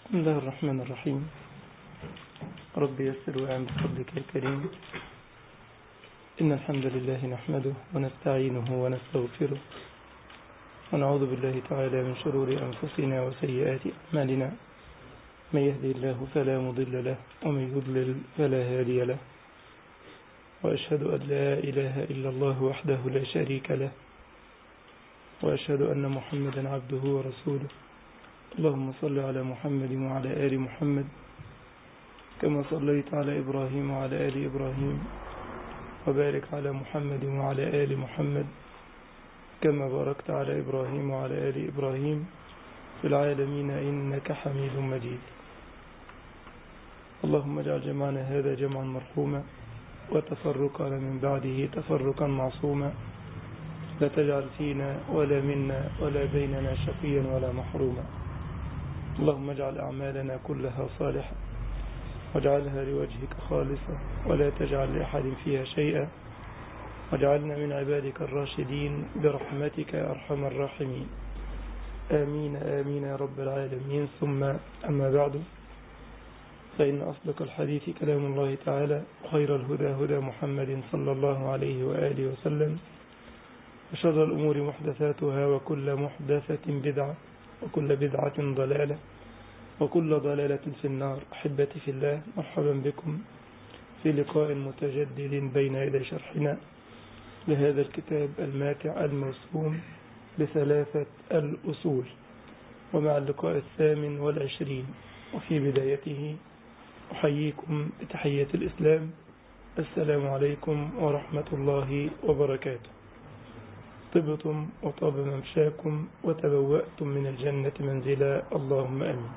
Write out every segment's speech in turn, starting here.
بسم الله الرحمن الرحيم. رب يسر وأعن بفضلك الكريم. إن الحمد لله نحمده ونستعينه ونستغفره ونعوذ بالله تعالى من شرور أنفسنا وسيئات أعمالنا. من يهدي الله فلا مضل له ومن يضلل فلا هادي له، وأشهد أن لا إله إلا الله وحده لا شريك له، وأشهد أن محمدا عبده ورسوله. اللهم صل على محمد وعلى آل محمد كما صليت على إبراهيم وعلى آل إبراهيم، وبارك على محمد وعلى آل محمد كما باركت على إبراهيم وعلى آل إبراهيم في العالمين إنك حميد مجيد. اللهم اجعل جمعنا هذا جمعا مرحوما وتفرقنا من بعده تفرقا معصوما، لا تجعل فينا ولا منا ولا بيننا شقيا ولا محروما. اللهم اجعل أعمالنا كلها صالحة واجعلها لوجهك خالصة ولا تجعل لأحد فيها شيئا، واجعلنا من عبادك الراشدين برحمتك يا أرحم الراحمين. آمين آمين يا رب العالمين. ثم أما بعد، فإن أصدق الحديث كلام الله تعالى، وخير الهدى هدى محمد صلى الله عليه وآله وسلم، وشر الأمور محدثاتها وكل محدثة بدعة وكل بدعة ضلالة وكل ضلالة في النار. أحبتي في الله، مرحبا بكم في لقاء متجدد بين يدي شرحنا لهذا الكتاب الماتع الموسوم بثلاثة الأصول، ومع اللقاء 28. وفي بدايته أحييكم بتحية الإسلام، السلام عليكم ورحمة الله وبركاته. طبتم وطاب ممشاكم وتبوأتم من الجنة منزلا، اللهم آمين.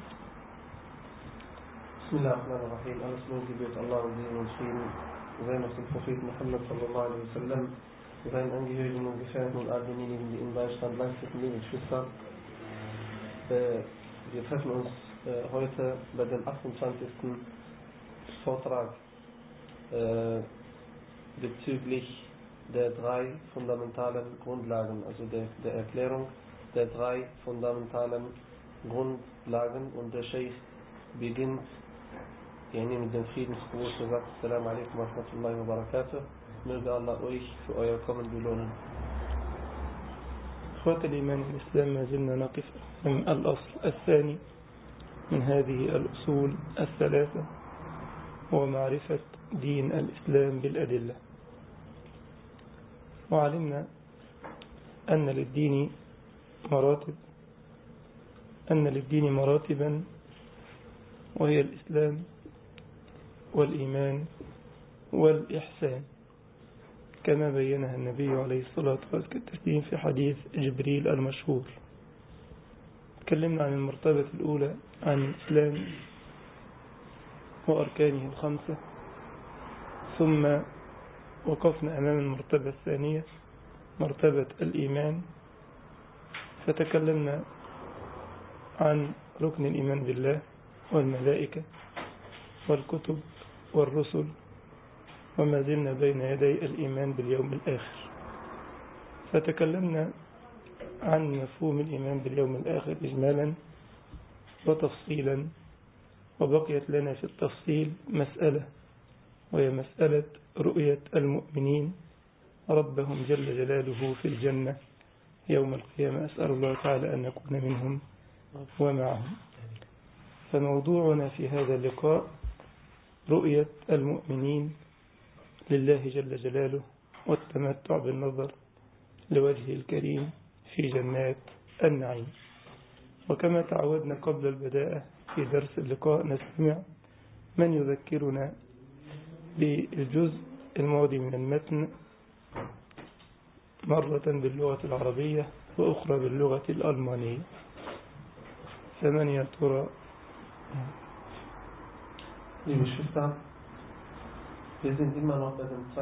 Bismillahirrahmanirrahim. Alles Lob gebührt Allah und Segen und Frieden seien auf den Propheten Muhammad sallallahu alaihi wasallam, seinen Angehörigen und Gefährten und all denjenigen, die im Beistand leisteten, liebe Geschwister. Wir treffen uns heute bei dem 28. Vortrag bezüglich der drei fundamentalen Grundlagen, also der Erklärung der drei fundamentalen Grundlagen, und der Sheikh beginnt mit dem Friedensgruß und sagt: Assalamu alaikum wa rahmatullahi wa barakatuh. Möge Allah euch für euer Kommen belohnen. إخوة الإيمان الإسلام، ما زلنا نقف أمام الأصل الثاني من هذه الأصول الثلاثة، هو معرفة دين الإسلام بالأدلة. وعلمنا أن للدين مراتبا، وهي الإسلام والإيمان والإحسان، كما بينها النبي عليه الصلاة والسلام في حديث جبريل المشهور. تكلمنا عن المرتبة الأولى، عن الإسلام وأركانه الخمسة، ثم وقفنا أمام المرتبة الثانية، مرتبة الإيمان، فتكلمنا عن ركن الإيمان بالله والملائكة والكتب والرسل، وما زلنا بين يدي الإيمان باليوم الآخر. فتكلمنا عن مفهوم الإيمان باليوم الآخر إجمالا وتفصيلا، وبقيت لنا في التفصيل مسألة، وهي مسألة رؤية المؤمنين ربهم جل جلاله في الجنة يوم القيامة. أسأل الله تعالى أن نكون منهم ومعهم. فموضوعنا في هذا اللقاء رؤية المؤمنين لله جل جلاله والتمتع بالنظر لوجهه الكريم في جنات النعيم. وكما تعودنا قبل البداءة في درس اللقاء، نستمع من يذكرنا بالجزء الماضي من المتن، مرة باللغة العربية وأخرى باللغة الألمانية. فمن يا ترى؟ Liebe Geschwister, wir sind immer noch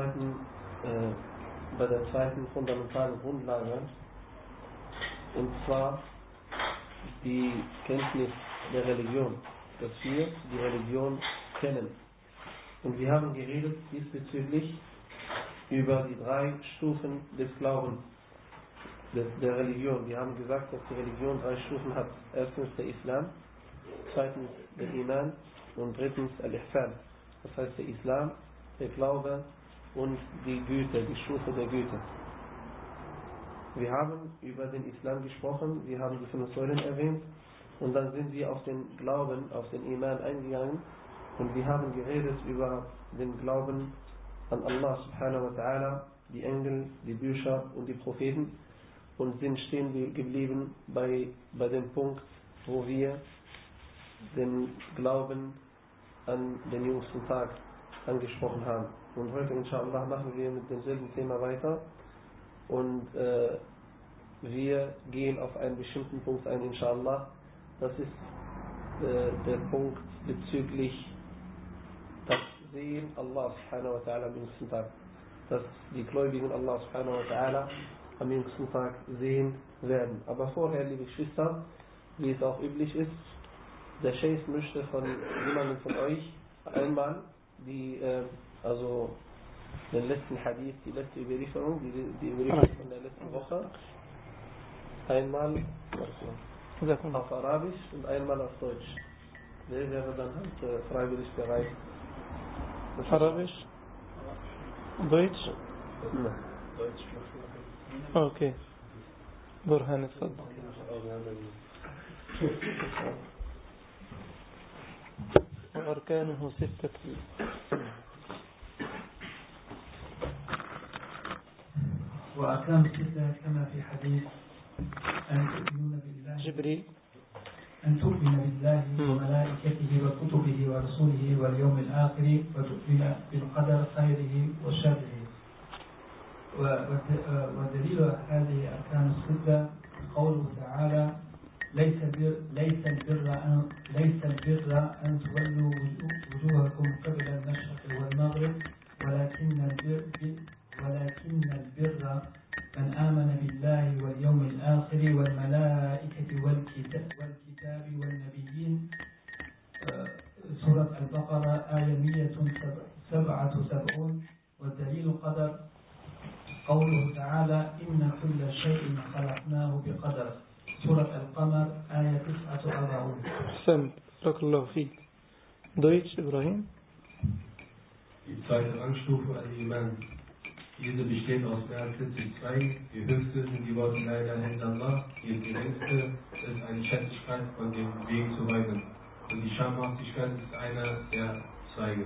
bei der zweiten fundamentalen Grundlage, und zwar die Kenntnis der Religion, dass wir die Religion kennen. Und wir haben geredet diesbezüglich über die drei Stufen des Glaubens, der Religion. Wir haben gesagt, dass die Religion drei Stufen hat. Erstens der Islam, zweitens der Iman und drittens Al-Ihsan. Das heißt der Islam, der Glaube und die Güte, die Stufe der Güte. Wir haben über den Islam gesprochen, wir haben die 5 Säulen erwähnt und dann sind wir auf den Glauben, auf den Iman eingegangen und wir haben geredet über den Glauben an Allah subhanahu wa ta'ala, die Engel, die Bücher und die Propheten und sind stehen geblieben bei dem Punkt, wo wir den Glauben an den jüngsten Tag angesprochen haben. Und heute inshallah machen wir mit demselben Thema weiter und wir gehen auf einen bestimmten Punkt ein inshallah. Das ist der Punkt bezüglich das Sehen Allah subhanahu wa ta'ala am jüngsten Tag. Dass die Gläubigen Allah subhanahu wa ta'ala am jüngsten Tag sehen werden. Aber vorher, liebe Geschwister, wie es auch üblich ist, der Sheikh möchte von jemandem von euch einmal also den letzten Hadith, die letzte Überlieferung, die Überlieferung von der letzten Woche, einmal auf Arabisch und einmal auf Deutsch. Wer wäre dann halt freiwillig bereit? Arabisch? Deutsch? Nein. Deutsch. Okay. برهان الصدق. وأركانه 6. وأركان 6 كما في حديث أن تؤمنون بالله جبريل أن تؤمن بالله وملائكته وكتبه ورسوله واليوم الآخر وتؤمن بالقدر خيره وشره. ودليل هذه أركان 6 قوله تعالى ليس البر أن تولوا وجوهكم قبل المشرق والمغرب ولكن البر من آمن بالله واليوم الآخر والملائكة والكتاب والنبيين. سورة البقرة آية 177. والدليل قدر قوله تعالى إن كل شيء خلقناه بقدر. سورة القمر آية 49. أحسنت، بارك الله فيك. Deutsch, Ibrahim? Die zweite Rangstufe al-Iman. Diese besteht aus mehr als 40 Zweigen. Die höchste sind die Worte La ilaha illallah. Die geringste ist eine Schätzlichkeit von dem Weg zu weisen. Und die Schamhaftigkeit ist einer der Zweige.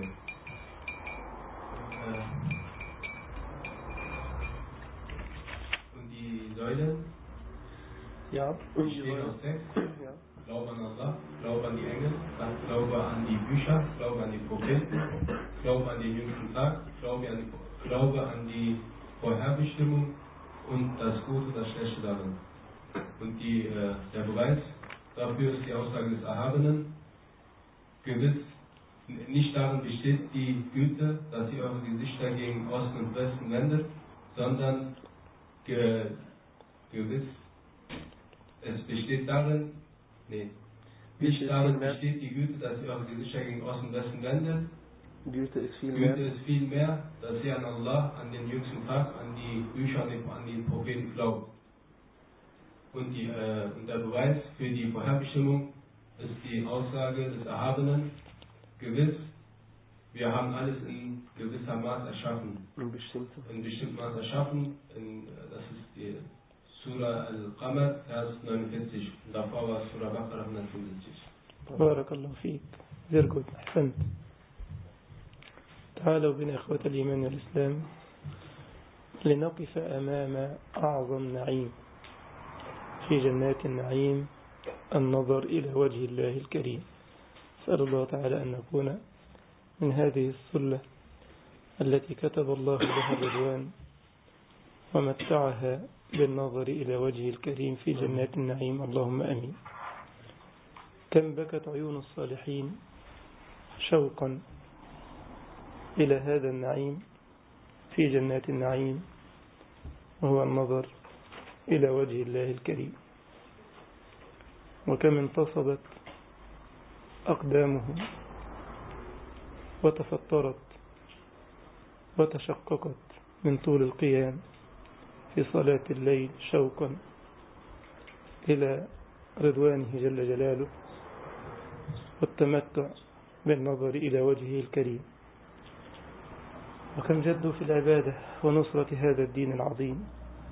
Und die Säulen? Ja. Bestehen aus 6. Ja. Glaube an Allah, Glaube an die Engel, dann Glaube an die Bücher, Glaube an die Propheten, Glaube an den jüngsten Tag, Glaube an die Vorherbestimmung und das Gute und das Schlechte darin. Und der Beweis dafür ist die Aussage des Erhabenen. Gewiss, nicht darin besteht die Güte, dass ihr eure Gesichter gegen Osten und Westen wendet, sondern gewiss, es besteht darin, nicht darin besteht die Güte, dass ihr eure Gesichter gegen Osten und Westen wendet. Güte ist viel mehr, dass ihr an Allah, an den jüngsten Tag, an die Bücher und an die Propheten glaubt. Und der Beweis für die Vorherbestimmung ist die Aussage des Erhabenen. Gewiss, wir haben alles in gewisser Maß erschaffen. In bestimmtem Maß erschaffen. Das ist die Surah Al-Qamar, Vers 49. Und davor war Surah Baqarah 175. Barakallahu fiik. Sehr gut. أحسنت. تعالوا بنا إخوة الإيمان والإسلام لنقف أمام أعظم نعيم في جنات النعيم، النظر إلى وجه الله الكريم. أسأل الله تعالى أن نكون من هذه السلة التي كتب الله لها الرضوان ومتعها بالنظر إلى وجه الكريم في جنات النعيم، اللهم أمين. كم بكت عيون الصالحين شوقا إلى هذا النعيم في جنات النعيم، وهو النظر إلى وجه الله الكريم. وكم انتصبت أقدامه وتفطرت وتشققت من طول القيام في صلاة الليل شوقا إلى رضوانه جل جلاله والتمتع بالنظر إلى وجهه الكريم. وكم جدوا في العبادة ونصرة هذا الدين العظيم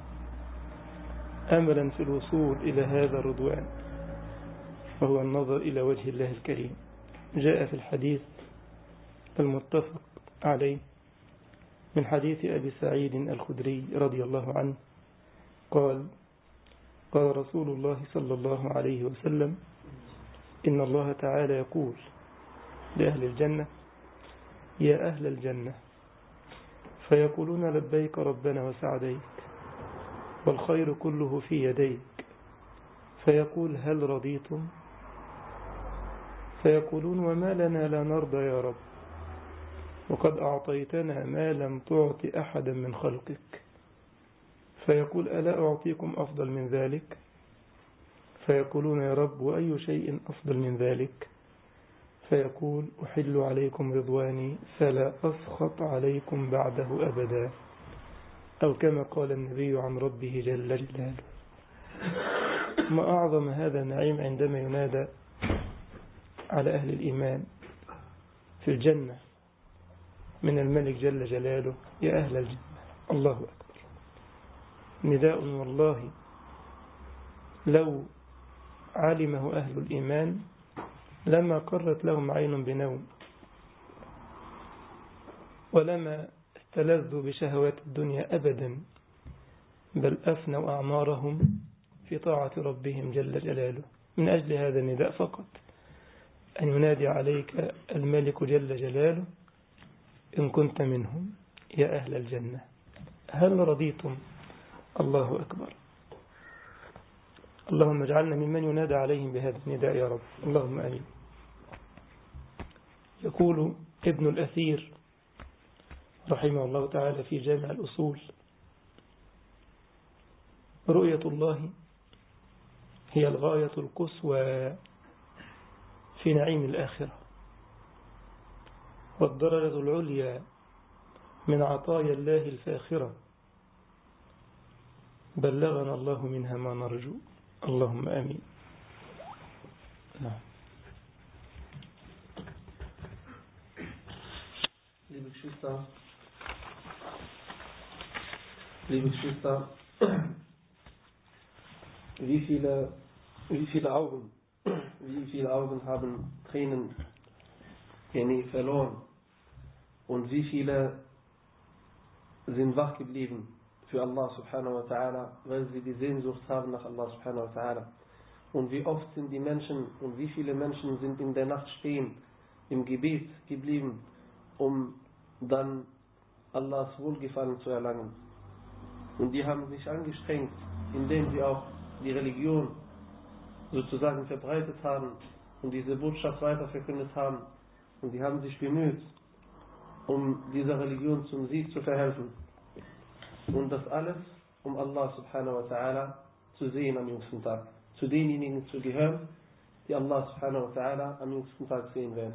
أملا في الوصول إلى هذا الرضوان، وهو النظر إلى وجه الله الكريم. جاء في الحديث المتفق عليه من حديث أبي سعيد الخدري رضي الله عنه قال: قال رسول الله صلى الله عليه وسلم: إن الله تعالى يقول لأهل الجنة: يا أهل الجنة، فيقولون لبيك ربنا وسعديك والخير كله في يديك، فيقول: هل رضيتم؟ فيقولون: وما لنا لا نرضى يا رب، وقد أعطيتنا ما لم تعط أحدا من خلقك. فيقول: ألا أعطيكم أفضل من ذلك؟ فيقولون: يا رب وأي شيء أفضل من ذلك؟ فيقول: أحل عليكم رضواني فلا أسخط عليكم بعده أبدا، أو كما قال النبي عن ربه جل جلاله. ما أعظم هذا النعيم عندما ينادى على أهل الإيمان في الجنة من الملك جل جلاله: يا أهل الجنة. الله أكبر، نداء والله لو علمه أهل الإيمان لما قرت لهم عين بنوم، ولما استلذوا بشهوات الدنيا أبدا، بل أفنوا أعمارهم في طاعة ربهم جل جلاله. من أجل هذا النداء فقط أن ينادي عليك الملك جل جلاله إن كنت منهم: يا أهل الجنة، هل رضيتم؟ الله أكبر. اللهم اجعلنا ممن ينادى عليهم بهذا النداء يا رب، اللهم آمين. يقول ابن الأثير رحمه الله تعالى في جامع الأصول: رؤية الله هي الغاية القصوى في نعيم الآخرة، والدرجة العليا من عطايا الله الفاخرة، بلغنا الله منها ما نرجو، اللهم آمين. نعم. Liebe Geschwister, wie viele Augen haben Tränen verloren und wie viele sind wach geblieben für Allah subhanahu wa ta'ala, weil sie die Sehnsucht haben nach Allah subhanahu wa ta'ala. Und wie oft sind die Menschen und wie viele Menschen sind in der Nacht stehen, im Gebet geblieben, um dann Allahs Wohlgefallen zu erlangen. Und die haben sich angestrengt, indem sie auch die Religion sozusagen verbreitet haben und diese Botschaft weiter verkündet haben. Und die haben sich bemüht, um dieser Religion zum Sieg zu verhelfen. Und das alles, um Allah subhanahu wa ta'ala zu sehen am jüngsten Tag. Zu denjenigen zu gehören, die Allah subhanahu wa ta'ala am jüngsten Tag sehen werden.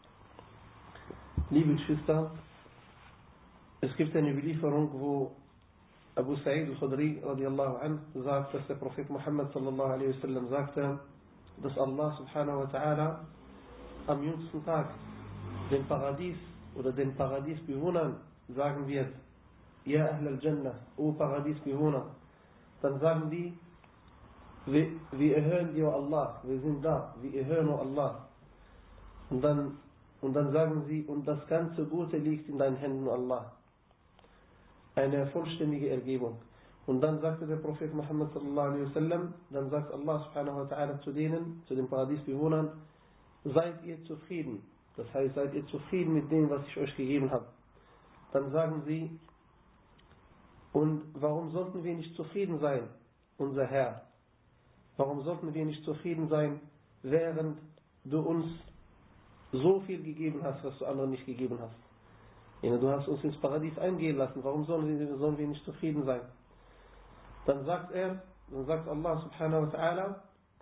Liebe Geschwister, es gibt eine Überlieferung, wo Abu Sa'id al-Khudri radiallahu anhu sagt, dass der Prophet Muhammad sallallahu alaihi wasallam sagte, dass Allah subhanahu wa ta'ala am jüngsten Tag dem Paradies oder den Paradiesbewohnern sagen wird: Ja Ahl al-Jannah, O Paradiesbewohner. Dann sagen die: wir erhören dir, Allah, wir sind da, wir erhören Allah. Und dann sagen sie: und das ganze Gute liegt in deinen Händen, Allah. Eine vollständige Ergebung. Und dann sagte der Prophet Muhammad sallallahu alaihi wasallam, dann sagt Allah subhanahu wa ta'ala zu denen, zu den Paradiesbewohnern: seid ihr zufrieden? Das heißt, seid ihr zufrieden mit dem, was ich euch gegeben habe? Dann sagen sie: und warum sollten wir nicht zufrieden sein, unser Herr? Warum sollten wir nicht zufrieden sein, während du uns so viel gegeben hast, was du anderen nicht gegeben hast? Du hast uns ins Paradies eingehen lassen, warum sollen wir nicht zufrieden sein? Dann sagt Allah subhanahu wa ta'ala: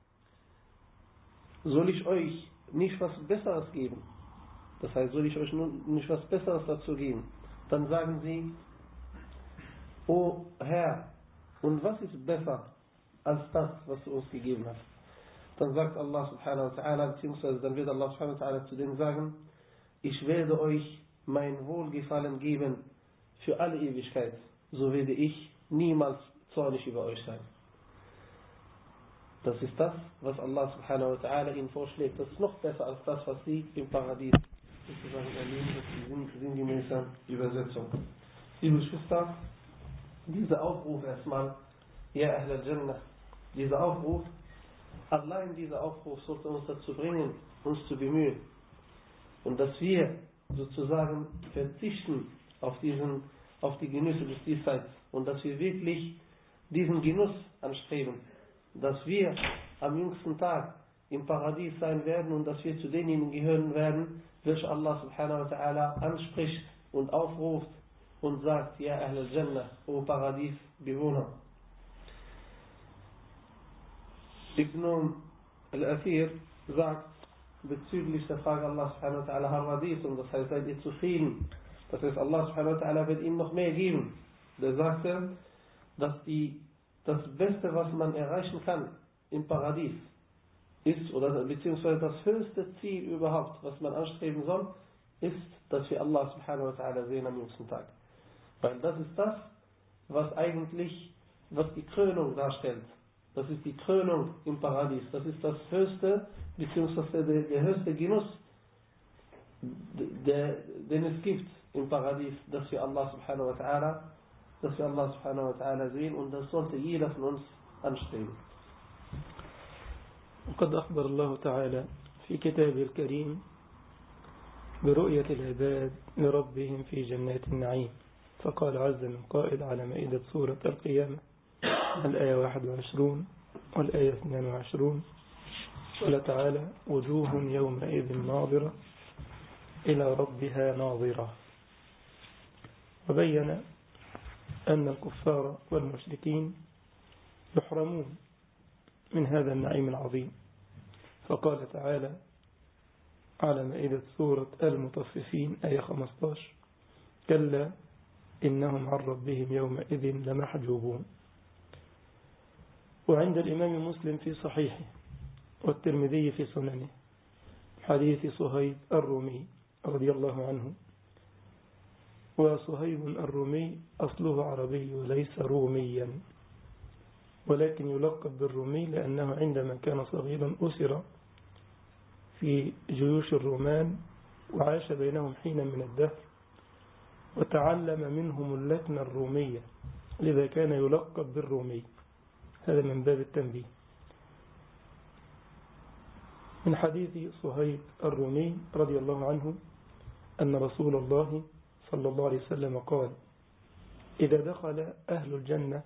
soll ich euch nicht was Besseres geben? Das heißt, soll ich euch nicht was Besseres dazu geben? Dann sagen sie: O Herr, und was ist besser als das, was du uns gegeben hast? dann sagt Allah subhanahu wa ta'ala, beziehungsweise dann wird Allah subhanahu wa ta'ala zu denen sagen, ich werde euch mein Wohlgefallen geben für alle Ewigkeit, so werde ich niemals zornig über euch sein. Das ist das, was Allah subhanahu wa ta'ala ihnen vorschlägt. Das ist noch besser als das, was sie im Paradies sozusagen erleben. Das ist die sinngemäße Übersetzung. Liebe Geschwister, dieser Aufruf erstmal, Ja Ahl al-Jannah, dieser Aufruf, allein dieser Aufruf sollte uns dazu bringen, uns zu bemühen. Und dass wir sozusagen verzichten auf die Genüsse des Diesseits und dass wir wirklich diesen Genuss anstreben, dass wir am jüngsten Tag im Paradies sein werden und dass wir zu denjenigen gehören werden, welche Allah subhanahu wa ta'ala anspricht und aufruft und sagt, Ja Ahl al-Jannah, O Paradiesbewohner. Ibn al-Athir sagt bezüglich der Frage Allah subhanahu wa ta'ala Haradis, und das heißt, seid ihr zufrieden? Das heißt, Allah subhanahu wa ta'ala wird ihm noch mehr geben. Der sagte, dass das Beste, was man erreichen kann im Paradies, ist, oder beziehungsweise das höchste Ziel überhaupt, was man anstreben soll, ist, dass wir Allah subhanahu wa ta'ala sehen am jüngsten Tag. Weil das ist das, was die Krönung darstellt. Das ist die Krönung im Paradies. Das ist das höchste, beziehungsweise der höchste Genuss, den es gibt im Paradies, dass wir Allah subhanahu wa ta'ala sehen, und das sollte jeder von uns anstreben. وقد أخبر الله تعالى في كتابه الكريم برؤية العباد لربهم في جنات النعيم، فقال عز من قائل على مائدة سورة القيامة الآية 21 والآية 22، قال تعالى وجوه يومئذ ناظرة إلى ربها ناظرة. وبين أن الكفار والمشركين يحرمون من هذا النعيم العظيم، فقال تعالى على مائدة سورة المطففين آية 15 كلا إنهم عن ربهم يومئذ لمحجوبون. وعند الإمام مسلم في صحيحه والترمذي في سننه حديث صهيب الرومي رضي الله عنه، وصهيب الرومي أصله عربي ليس روميا، ولكن يلقب بالرومي لأنه عندما كان صغيرا أسر في جيوش الرومان وعاش بينهم حينا من الدهر وتعلم منهم اللكنة الرومية، لذا كان يلقب بالرومي. هذا من باب التنبيه. من حديث صهيب الرومي رضي الله عنه أن رسول الله صلى الله عليه وسلم قال إذا دخل أهل الجنة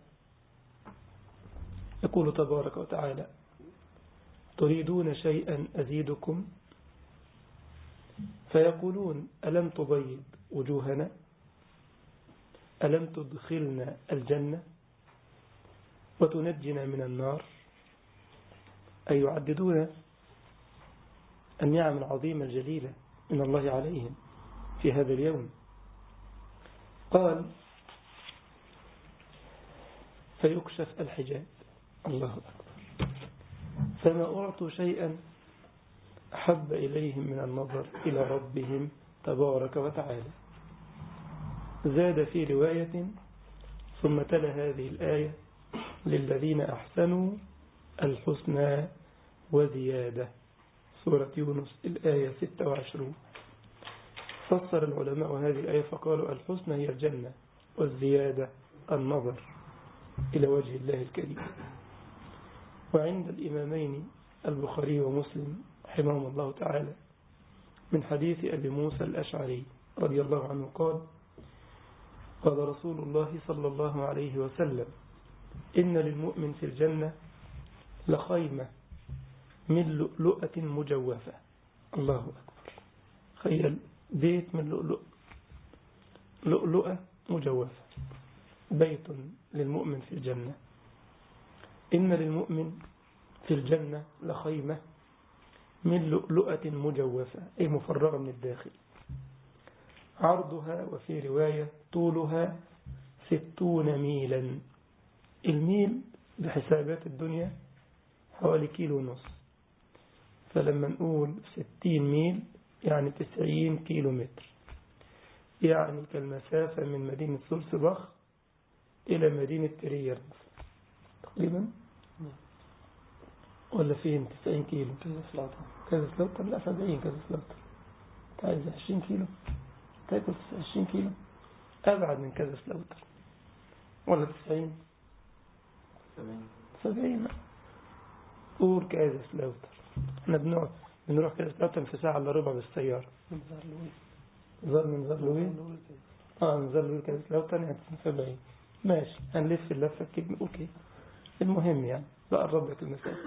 يقول تبارك وتعالى تريدون شيئا أزيدكم، فيقولون ألم تبيض وجوهنا، ألم تدخلنا الجنة وتنجنا من النار، أي يعددون النعم العظيمة الجليلة من الله عليهم في هذا اليوم. قال فيكشف الحجاب، الله أكبر، فما أعطوا شيئا أحب إليهم من النظر إلى ربهم تبارك وتعالى. زاد في رواية ثم تلا هذه الآية للذين أحسنوا الحسنى وزيادة، سورة يونس الآية 26. فسر العلماء هذه الآية فقالوا الحسنى هي الجنة والزيادة النظر إلى وجه الله الكريم. وعند الإمامين البخاري ومسلم رحمهم الله تعالى من حديث أبي موسى الأشعري رضي الله عنه قال قال رسول الله صلى الله عليه وسلم إن للمؤمن في الجنة لخيمة من لؤلؤة مجوفة. الله أكبر، خيل بيت من لؤلؤة مجوفة، بيت للمؤمن في الجنة. إن للمؤمن في الجنة لخيمة من لؤلؤة مجوفة، أي مفرغة من الداخل، عرضها وفي رواية طولها 60 ميلا. الميل بحسابات الدنيا حوالي 1.5 كيلو، فلما نقول 60 ميل يعني 90 كيلو متر، يعني كالمسافة من مدينة سولسباخ إلى مدينة تريير تقريبا، ولا فين 90 كيلو؟ كازاسلاوتر لا 70 كازاسلاوتر. عايز 20 كيلو تاكل 20 كيلو أبعد من كازاسلاوتر، ولا 90 70 قول كازاسلاوتر. احنا بنروح كازاسلاوتر في ساعة إلا ربع بالسيارة من زارلوين من زارلوين كازاسلاوتر يعني 70 ماشي. هنلف اللفة كده اوكي. المهم يعني بقرب لك المسافة.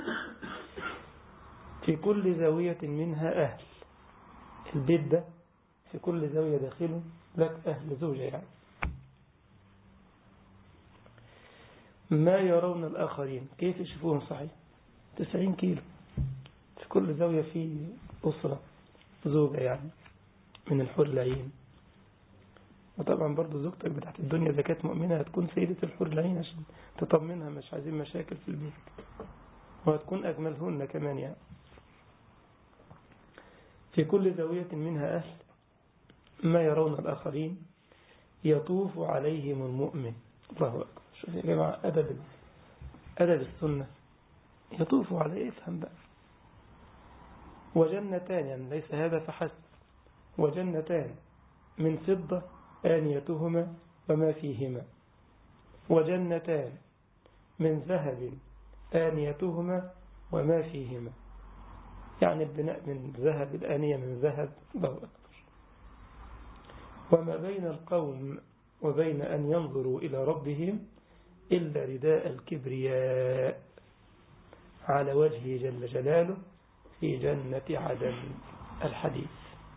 في كل زاوية منها أهل، البيت ده في كل زاوية داخله لك أهل زوجة يعني. ما يرون الآخرين كيف يشوفون صحيح 90 كيلو في كل زاوية في أسرة زوجة يعني من الحور العين. وطبعا برضو زوجتك بتاعت الدنيا إذا كانت مؤمنة هتكون سيدة الحور العين عشان تطمنها، مش عايزين مشاكل في البيت، وهتكون أجملهن كمان يعني. في كل زاوية منها أهل ما يرون الآخرين يطوف عليهم المؤمن. الله أكبر. شوف يا جماعة أدب السنة. يطوف عليه افهم بقى. وجنتان يعني ليس هذا فحسب، وجنتان من فضة آنيتهما وما فيهما، وجنتان من ذهب آنيتهما وما فيهما، يعني البناء من ذهب، الآنية من ذهب. الله أكبر. وما بين القوم وبين أن ينظروا إلى ربهم إلا رداء الكبرياء على وجهه جل جلاله في جنة عدن. الحديث.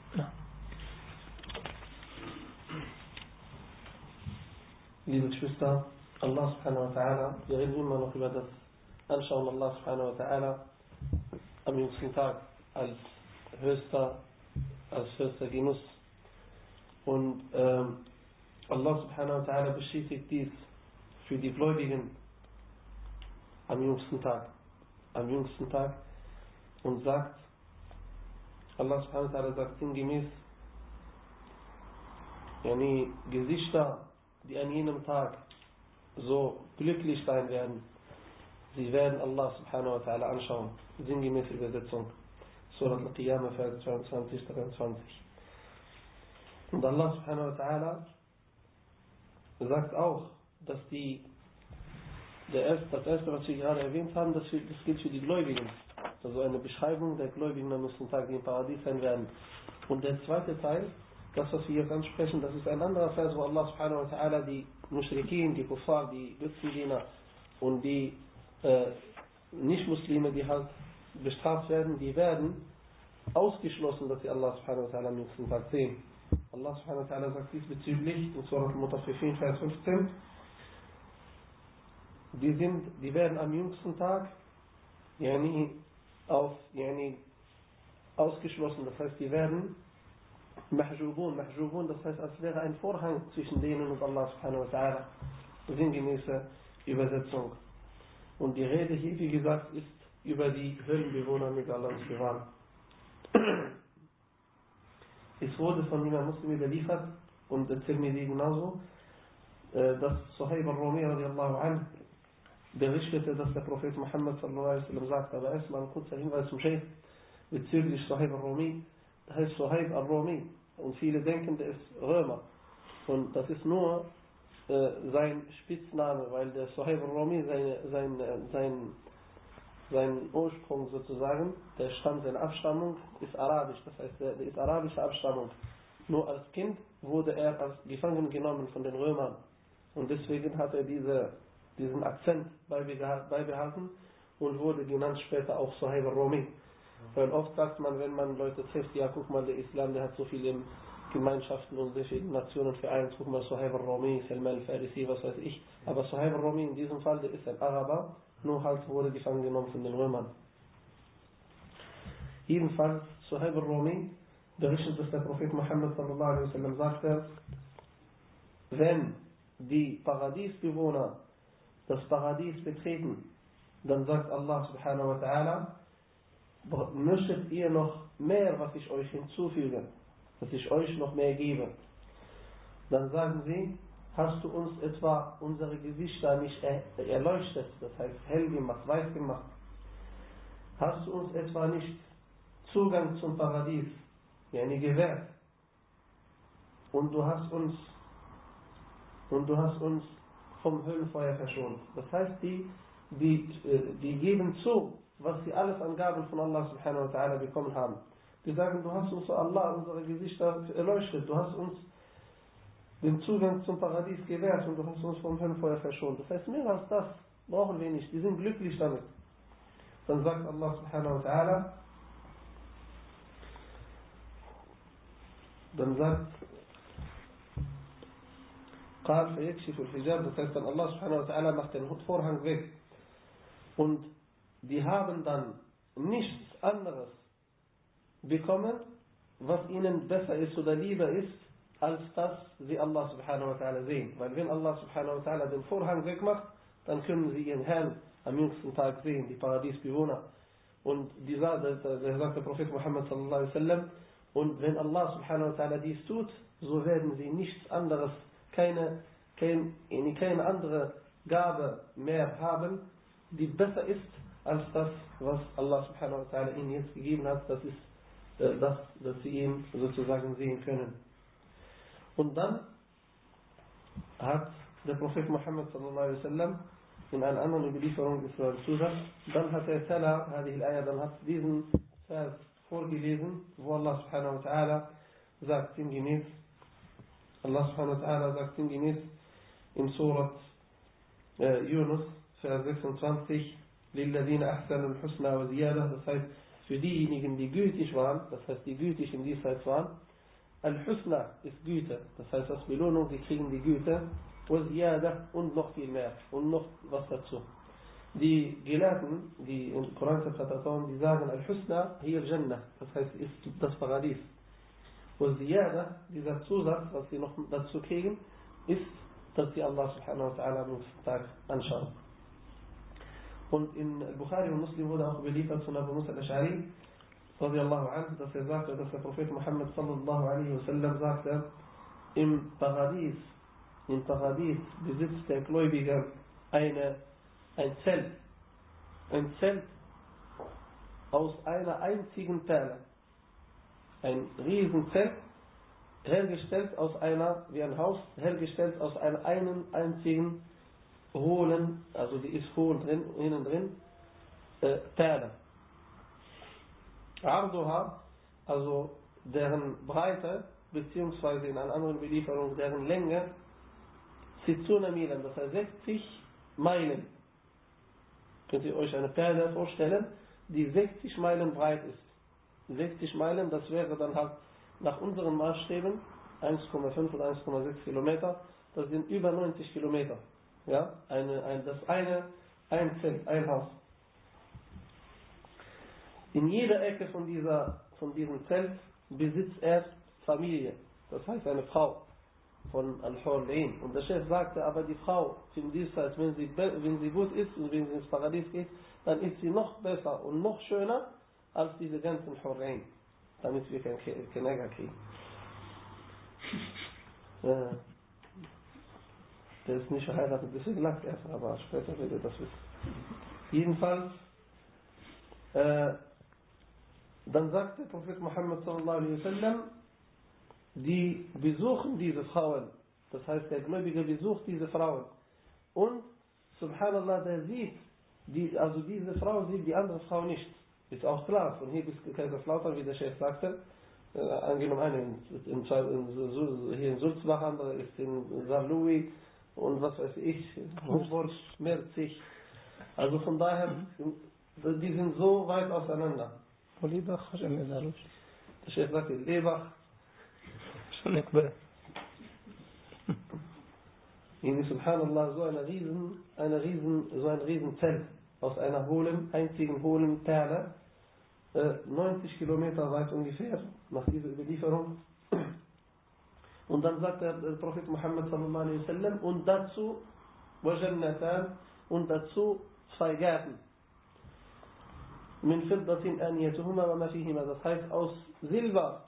Liebe Geschwister, Allah subhanahu wa ta'ala, wir reden immer noch über das Anschauen Allah subhanahu wa ta'ala am jüngsten Tag als höchster Genuss. Und Allah subhanahu wa ta'ala bestätigt dies für die Gläubigen am jüngsten Tag und sagt, Allah subhanahu wa ta'ala sagt sinngemäß, yani Gesichter, die an jenem Tag so glücklich sein werden, sie werden Allah subhanahu wa ta'ala anschauen. Sinngemäße Übersetzung. Surah Al-Qiyamah, Vers 22, 23. Und Allah subhanahu wa ta'ala sagt auch, dass das erste, was wir gerade erwähnt haben, das gilt für die Gläubigen. Also eine Beschreibung der Gläubigen am nächsten Tag, die im Paradies sein werden. Und der zweite Teil, das, was wir jetzt ansprechen, das ist ein anderer Vers, wo Allah subhanahu wa ta'ala die Mushrikin, die Kuffar, die Götzendiener und die Nicht-Muslime, die halt bestraft werden, die werden ausgeschlossen, dass sie Allah subhanahu wa ta'ala am nächsten Tag sehen. Allah subhanahu wa ta'ala sagt diesbezüglich in Surah Al-Mutaffifin, Vers 15, die werden am jüngsten Tag ausgeschlossen, das heißt, die werden Mahjubun, das heißt, als wäre ein Vorhang zwischen denen und Allah subhanahu wa ta'ala. Sinngemäße Übersetzung. Und die Rede hier, wie gesagt, ist über die Höllenbewohner, mit Allah uns bewahren. Es wurde von Imam Muslim überliefert und der Tirmidhi genauso, dass Suhaib al-Rumi radiallahu anhu berichtete, dass der Prophet Muhammad sallallahu alaihi wasallam sagt, aber erstmal ein kurzer Hinweis zum Sheikh bezüglich Suhaib al-Rumi. Das heißt Suhaib al-Rumi und viele denken, der ist Römer und das ist nur sein Spitzname, weil der Suhaib al-Rumi sein Ursprung sozusagen, der Stamm, seine Abstammung ist arabisch, das heißt der ist arabische Abstammung. Nur als Kind wurde er als gefangen genommen von den Römern und deswegen hat er diesen Akzent beibehalten und wurde genannt später auch Suhaib al-Rumi. Weil oft sagt man, wenn man Leute trifft, ja guck mal, der Islam, der hat so viele Gemeinschaften und so viele Nationen vereint, guck mal, Suhaib al-Rumi, Salman al-Farisi, was weiß ich. Aber Suhaib al-Rumi in diesem Fall, der ist ein Araber, nur halt wurde gefangen genommen von den Römern. Jedenfalls, Suhaib al-Rumi berichtet, dass der Prophet Muhammad sallallahu alaihi wasallam sagte, wenn die möchtet ihr noch mehr, was ich euch hinzufüge, dass ich euch noch mehr gebe? Dann sagen sie, hast du uns etwa unsere Gesichter nicht erleuchtet, das heißt hell gemacht, weiß gemacht? Hast du uns etwa nicht Zugang zum Paradies gewährt? Und du hast uns vom Höllenfeuer verschont. Das heißt, die geben zu, was sie alles an Gaben von Allah subhanahu wa ta'ala bekommen haben. Die sagen, du hast uns, Allah, unsere Gesichter erleuchtet, du hast uns den Zugang zum Paradies gewährt und du hast uns vom Höllenfeuer verschont. Das heißt, mehr als das brauchen wir nicht, die sind glücklich damit. Dann sagt Allah subhanahu wa ta'ala, dann sagt قال فيكشف الحجاب, das heißt dann Allah subhanahu wa ta'ala macht den Vorhang weg und die haben dann nichts anderes bekommen, was ihnen besser ist oder lieber ist, als dass sie Allah subhanahu wa ta'ala sehen. Weil wenn Allah subhanahu wa ta'ala den Vorhang wegmacht, dann können sie ihren Herrn am jüngsten Tag sehen, die Paradiesbewohner. Und der sagt der Prophet Muhammad sallallahu alaihi wasallam, und wenn Allah subhanahu wa ta'ala dies tut, so werden sie nichts anderes, keine andere Gabe mehr haben, die besser ist, als das, was Allah subhanahu wa ta'ala ihnen jetzt gegeben hat, das ist dass sie ihn sozusagen sehen können. Und dann hat der Prophet Muhammad sallallahu alaihi wasallam in einer anderen Überlieferung dann hat er dann hat diesen Vers vorgelesen, wo Allah subhanahu wa ta'ala sagt sinngemäß, in Surat Yunus, Vers 26, لِلَّذِينَ أَحْسَنُوا الْحُسْنَى وَزِيَادَةً, das heißt, für diejenigen, die gütig waren, das heißt, die gütig in diesseits waren, Al-Husna ist Güte, das heißt, als Belohnung, sie kriegen die Güte, وَزِيَادَةً und noch viel mehr, und noch was dazu. Die Gelehrten, die in Koran-Interpretatoren, die sagen, Al-Husna, hier Jannah, das heißt, ist das Paradies. وَزِيَادَةً, dieser Zusatz, was sie noch dazu kriegen, ist, dass sie Allah subhanahu wa ta'ala am nächsten Tag anschauen. Und in Bukhari und Muslim wurde auch überliefert von Abu Musa al-Ash'ari, radiyallahu anhu, dass er sagte, dass der Prophet Muhammad sallallahu alaihi wasallam sagte, im Paradies besitzt der Gläubige ein Zelt aus einer einzigen Perle. Ein Riesenzelt, hergestellt aus wie ein Haus, hergestellt aus einem einzigen hohlen, also die ist hohl drin, innen drin, Perle. Arduha, also deren Breite, beziehungsweise in einer anderen Belieferung deren Länge, Sitzuna Milen, das heißt 60 Meilen. Könnt ihr euch eine Perle vorstellen, die 60 Meilen breit ist. 60 Meilen, das wäre dann halt nach unseren Maßstäben 1,5 oder 1,6 Kilometer, das sind über 90 Kilometer. Ja, ein Zelt, ein Haus. In jeder Ecke von diesem Zelt besitzt er Familie, das heißt eine Frau von Al-Hurlein. Und der Chef sagte, aber die Frau, in dieser Zeit, wenn sie gut ist und wenn sie ins Paradies geht, dann ist sie noch besser und noch schöner als diese ganzen Hurlein, damit wir keinen Ärger kriegen. Der ist nicht verheiratet, deswegen lacht er, aber später wird er das wissen. Jedenfalls, dann sagt der Prophet Muhammad sallallahu alaihi wasallam, die besuchen diese Frauen, das heißt, der Gläubige besucht diese Frauen und, subhanallah, der sieht, diese Frau sieht die andere Frau nicht. Ist auch klar, von hier bis Kaiserslautern, wie der Chef sagte, angenommen eine hier in Sulzbach, andere ist in Saarlouis und was weiß ich, Humboldt, Merzig. Also von daher, die sind so weit auseinander. Lebach, der Chef sagte, Lebach. Schon ekbar. Subhanallah, so ein riesen Zelt aus einer einzigen hohlen Perle, 90 Kilometer weit ungefähr, nach dieser Überlieferung. Und dann sagt der Prophet Muhammad sallallahu alaihi wasallam, und dazu wajannatan, und dazu 2 Gärten. min fiddatin aniyatuhuma wa ma fihima. Das heißt, aus Silber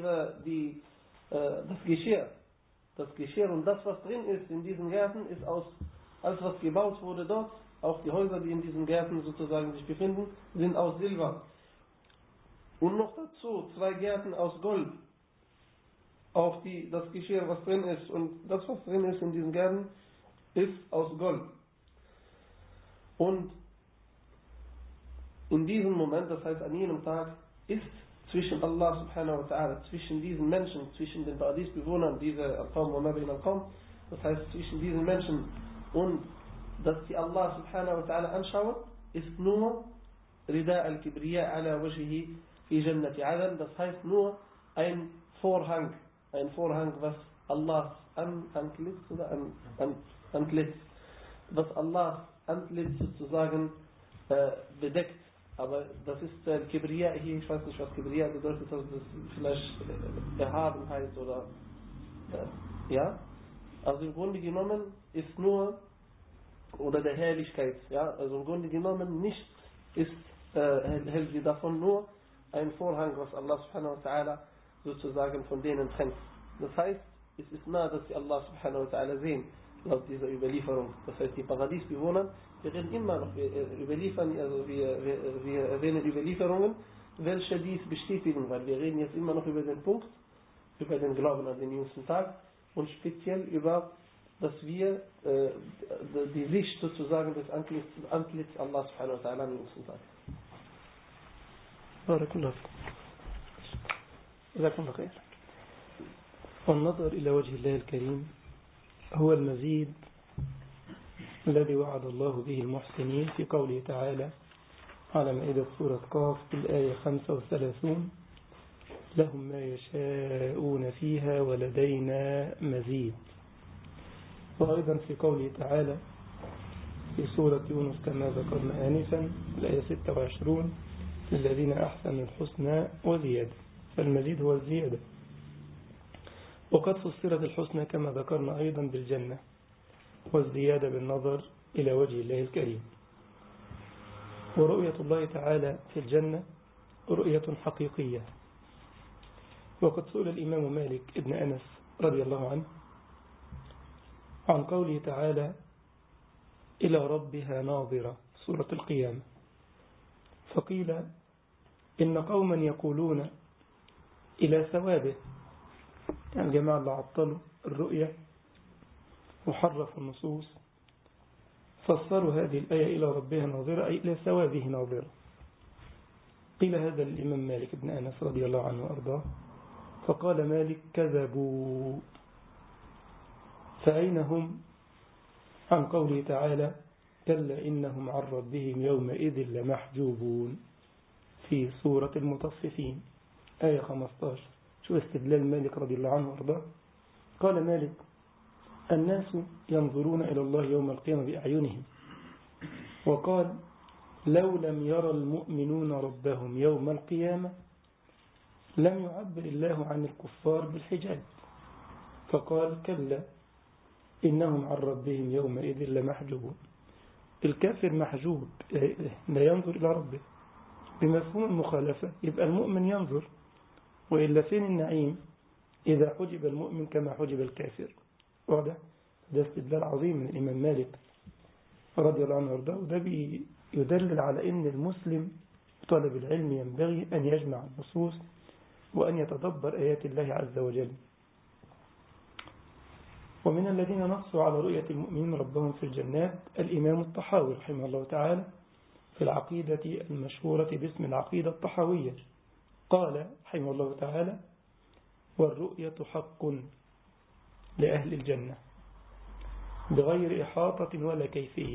das Geschirr und das, was drin ist in diesen Gärten, ist aus alles, was gebaut wurde dort, auch die Häuser, die in diesen Gärten sozusagen sich befinden, sind aus Silber. Und noch dazu 2 Gärten aus Gold. Auch das Geschirr, was drin ist, und das, was drin ist in diesen Gärten, ist aus Gold. Und in diesem Moment, das heißt an jenem Tag, ist zwischen Allah subhanahu wa ta'ala, zwischen diesen Menschen, zwischen den Paradiesbewohnern, diese Al-Qawm wa Mabin Al-Qawm, das heißt zwischen diesen Menschen und dass die Allah subhanahu wa ta'ala anschauen, ist nur Rida al-Kibriya ala wajhihi fi Jannati Adan, das heißt nur ein Vorhang, was Allahs Antlitz was Allahs Antlitz sozusagen bedeckt. Aber das ist Kibriya hier, ich weiß nicht, was Kibriya bedeutet, dass das vielleicht Erhabenheit oder ja. Also im Grunde genommen ist nur, oder der Herrlichkeit, ja, also im Grunde genommen nichts ist, hält sie davon, nur ein Vorhang, was Allah subhanahu wa ta'ala sozusagen von denen trennt. Das heißt, es ist nah, dass sie Allah subhanahu wa ta'ala sehen, laut dieser Überlieferung. Das heißt, die Paradiesbewohner, wir reden immer noch, wir erwähnen Überlieferungen, welche dies bestätigen, weil wir reden jetzt immer noch über den Punkt, über den Glauben an den jüngsten Tag und speziell über, dass wir die Sicht sozusagen des Antlitz Allah subhanahu wa ta'ala am jüngsten Tag. Barakallahu. جزاكم الله خير. والنظر إلى وجه الله الكريم هو المزيد الذي وعد الله به المحسنين في قوله تعالى على مائدة سورة قاف الآية 35 لهم ما يشاءون فيها ولدينا مزيد. وأيضا في قوله تعالى في سورة يونس كما ذكرنا آنفا الآية 26 للذين أحسنوا الحسنى وزيادة، فالمزيد هو الزيادة. وقد فسرت الحسنى كما ذكرنا أيضا بالجنة، والزيادة بالنظر إلى وجه الله الكريم. ورؤية الله تعالى في الجنة رؤية حقيقية. وقد سئل الإمام مالك ابن أنس رضي الله عنه عن قوله تعالى إلى ربها ناظرة سورة القيامة، فقيل إن قوما يقولون إلى ثوابه، يعني جماعة اللي عطلوا الرؤية وحرفوا النصوص فسروا هذه الآية إلى ربها ناظرة أي إلى ثوابه ناظرة. قيل هذا للإمام مالك بن أنس رضي الله عنه وأرضاه، فقال مالك كذبوا، فأين هم عن قوله تعالى كلا إنهم عن ربهم يومئذ لمحجوبون في سورة المطففين آية 15. شو استدلال مالك رضي الله عنه وأرضاه؟ قال مالك الناس ينظرون إلى الله يوم القيامة بأعينهم، وقال لو لم يرى المؤمنون ربهم يوم القيامة لم يعبر الله عن الكفار بالحجاب، فقال كلا إنهم عن ربهم يومئذ لمحجوبون. الكافر محجوب لا ينظر إلى ربه بمفهوم المخالفة، يبقى المؤمن ينظر، وإلا فين النعيم إذا حجب المؤمن كما حجب الكافر؟ واضح؟ ده استدلال عظيم من الإمام مالك رضي الله عنه وارضاه، وده يدلل على أن المسلم طالب العلم ينبغي أن يجمع النصوص وأن يتدبر آيات الله عز وجل. ومن الذين نصوا على رؤية المؤمنين ربهم في الجنات الإمام الطحاوي رحمه الله تعالى في العقيدة المشهورة باسم العقيدة الطحاوية، قال رحمه الله تعالى والرؤية حق لأهل الجنة بغير إحاطة ولا كيفية،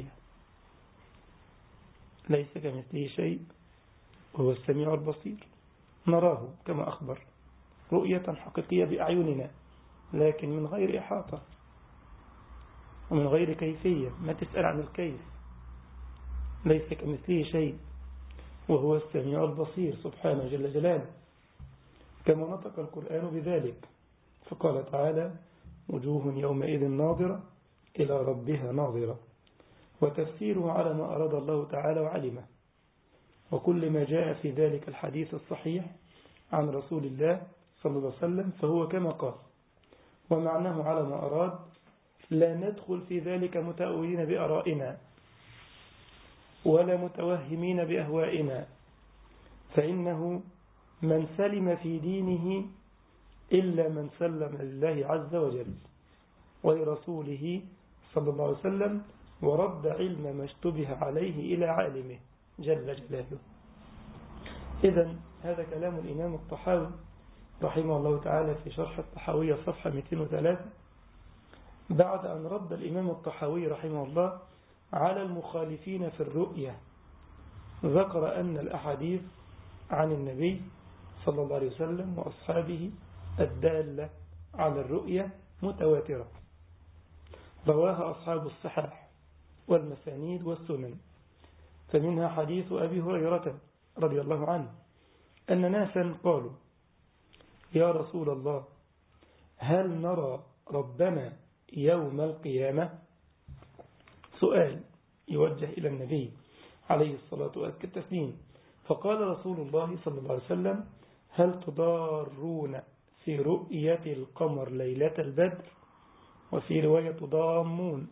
ليس كمثله شيء وهو السميع البصير، نراه كما أخبر رؤية حقيقية بأعيننا لكن من غير إحاطة ومن غير كيفية، ما تسأل عن الكيف، ليس كمثله شيء وهو السميع البصير سبحانه جل جلاله، كما نطق القرآن بذلك فقال تعالى وجوه يومئذ ناظرة إلى ربها ناظرة، وتفسيره على ما أراد الله تعالى وعلمه. وكل ما جاء في ذلك الحديث الصحيح عن رسول الله صلى الله عليه وسلم فهو كما قال، ومعناه على ما أراد. لا ندخل في ذلك متأولين بأرائنا ولا متوهمين بأهوائنا، فإنه من سلم في دينه إلا من سلم لله عز وجل ولرسوله صلى الله عليه وسلم، ورد علم ما اشتبه عليه إلى عالمه جل جلاله. إذن هذا كلام الإمام الطحاوي رحمه الله تعالى في شرح الطحاوية صفحة 203، بعد أن رد الإمام الطحاوي رحمه الله على المخالفين في الرؤية. ذكر أن الأحاديث عن النبي صلى الله عليه وسلم وأصحابه الدالة على الرؤية متواترة، رواها أصحاب الصحاح والمسانيد والسنن. فمنها حديث أبي هريرة رضي الله عنه أن ناسا قالوا: يا رسول الله، هل نرى ربنا يوم القيامة؟ سؤال يوجه إلى النبي عليه الصلاة والتسليم. فقال رسول الله صلى الله عليه وسلم: هل تضارون في رؤية القمر ليلة البدر؟ وفي رواية تضامون،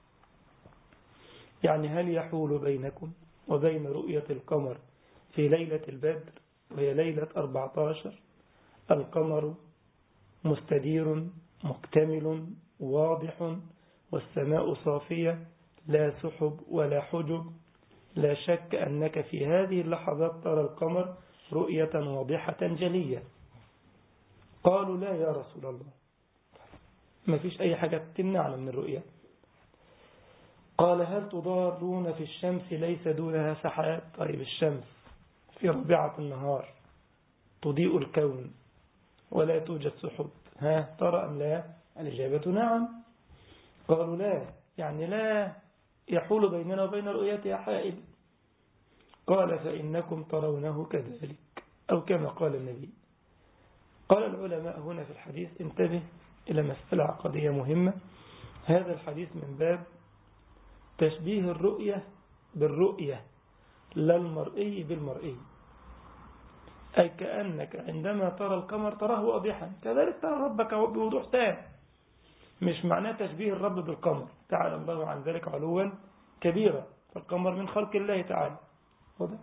يعني هل يحول بينكم وبين رؤية القمر في ليلة البدر وهي ليلة 14 القمر مستدير مكتمل واضح والسماء صافية لا سحب ولا حجب، لا شك أنك في هذه اللحظات ترى القمر رؤية واضحة جلية. قالوا: لا يا رسول الله، ما فيش أي حاجة تمنعنا من الرؤية. قال: هل تضارون في الشمس ليس دونها سحاب؟ طيب الشمس في ربيعة النهار تضيء الكون ولا توجد سحب، ترى أم لا؟ الإجابة نعم. قالوا: لا، يعني لا يحول بيننا وبين رؤيتها حائل. قال: فإنكم ترونه كذلك أو كما قال النبي. قال العلماء هنا في الحديث: انتبه إلى مسألة عقدية مهمة. هذا الحديث من باب تشبيه الرؤية بالرؤية لا المرئي بالمرئي، أي كأنك عندما ترى القمر تراه واضحا كذلك ترى ربك بوضوح تام. مش معناه تشبيه الرب بالقمر، تعالى الله عن ذلك علوا كبيرا، فالقمر من خلق الله تعالى. واضح؟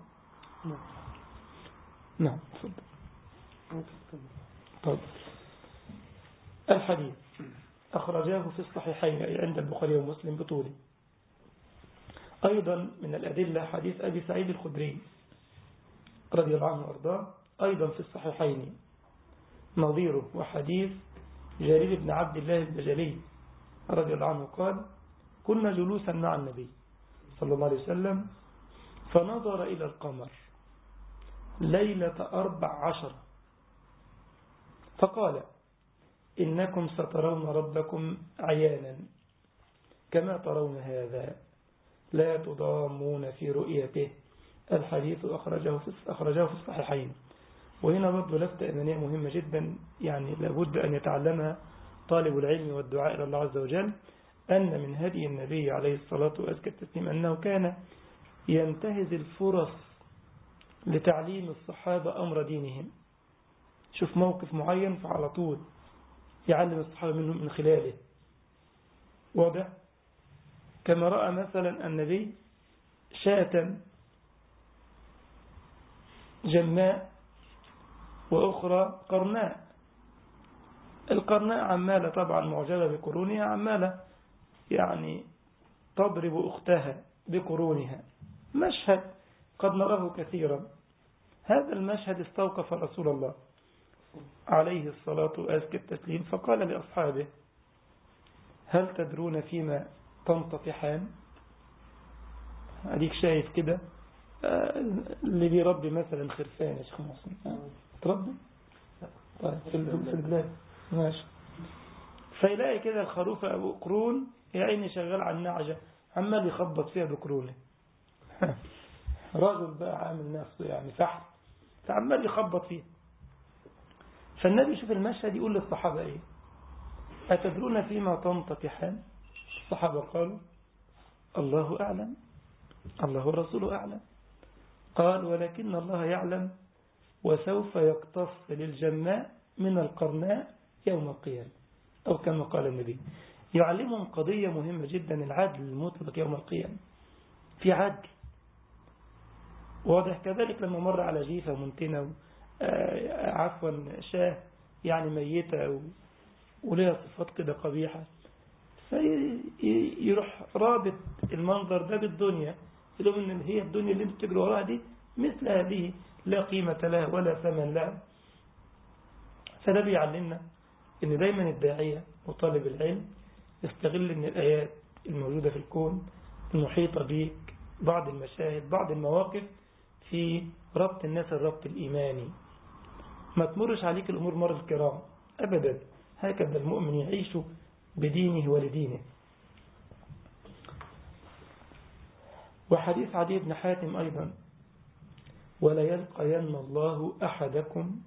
نعم. طب الحديث أخرجاه في الصحيحين أي عند البخاري ومسلم بطوله. أيضا من الأدلة حديث أبي سعيد الخدري رضي الله عنه وأرضاه أيضا في الصحيحين نظيره، وحديث جرير بن عبد الله البجلي رضي الله عنه قال: كنا جلوسا مع النبي صلى الله عليه وسلم فنظر إلى القمر ليلة 14 فقال: إنكم سترون ربكم عيانا كما ترون هذا، لا تضامون في رؤيته. الحديث أخرجه في الصحيحين. وهنا برضو لفتة إيمانية مهمة جدا، يعني لابد أن يتعلمها طالب العلم والدعاء إلى الله عز وجل، أن من هدي النبي عليه الصلاة والسلام أنه كان ينتهز الفرص لتعليم الصحابة أمر دينهم. شوف موقف معين فعلى طول يعلم الصحابة منهم من خلاله. واضح؟ كما رأى مثلا النبي شاة جماء وأخرى قرناء. القرناء عمالة طبعا معجبة بقرونها، عمالة يعني تضرب أختها بقرونها، مشهد قد نراه كثيرا. هذا المشهد استوقف رسول الله عليه الصلاة والتسليم فقال لأصحابه: هل تدرون فيما تنتطحان؟ أديك شايف كده اللي بيربي مثلا خرفان يا شيخ محسن تربي طيب في البلاد ماشي، فيلاقي كده الخروف أبو قرون يا عيني شغال على النعجة عمال يخبط فيها بقرونه راجل بقى عامل نفسه يعني فحل، فعمال يخبط فيه. فالنبي يشوف المشهد يقول للصحابة ايه: أتدرون فيما تنتطحان؟ الصحابة قالوا: الله أعلم، الله ورسوله أعلم. قال ولكن الله يعلم وسوف يقتص للجماء من القرناء يوم القيامة، أو كما قال النبي. يعلمهم قضية مهمة جدا، العدل المطلق يوم القيامة، في عدل واضح. كذلك لما مر على جيفة منتنة شاه يعني ميتة وليها صفات كده قبيحة، فيروح رابط المنظر ده بالدنيا، يقول إن هي الدنيا اللي انت تجري وراها دي مثل هذه لا قيمة لها ولا ثمن لها. فده بيعلمنا إن دايما الداعية وطالب العلم يستغل إن الآيات الموجودة في الكون المحيطة بيك، بعض المشاهد، بعض المواقف، في ربط الناس الربط الإيماني. ما تمرش عليك الأمور مر الكرام أبدا، هكذا المؤمن يعيش بدينه ولدينه. وحديث عدي بن حاتم أيضا: ولا يلقين الله أحدكم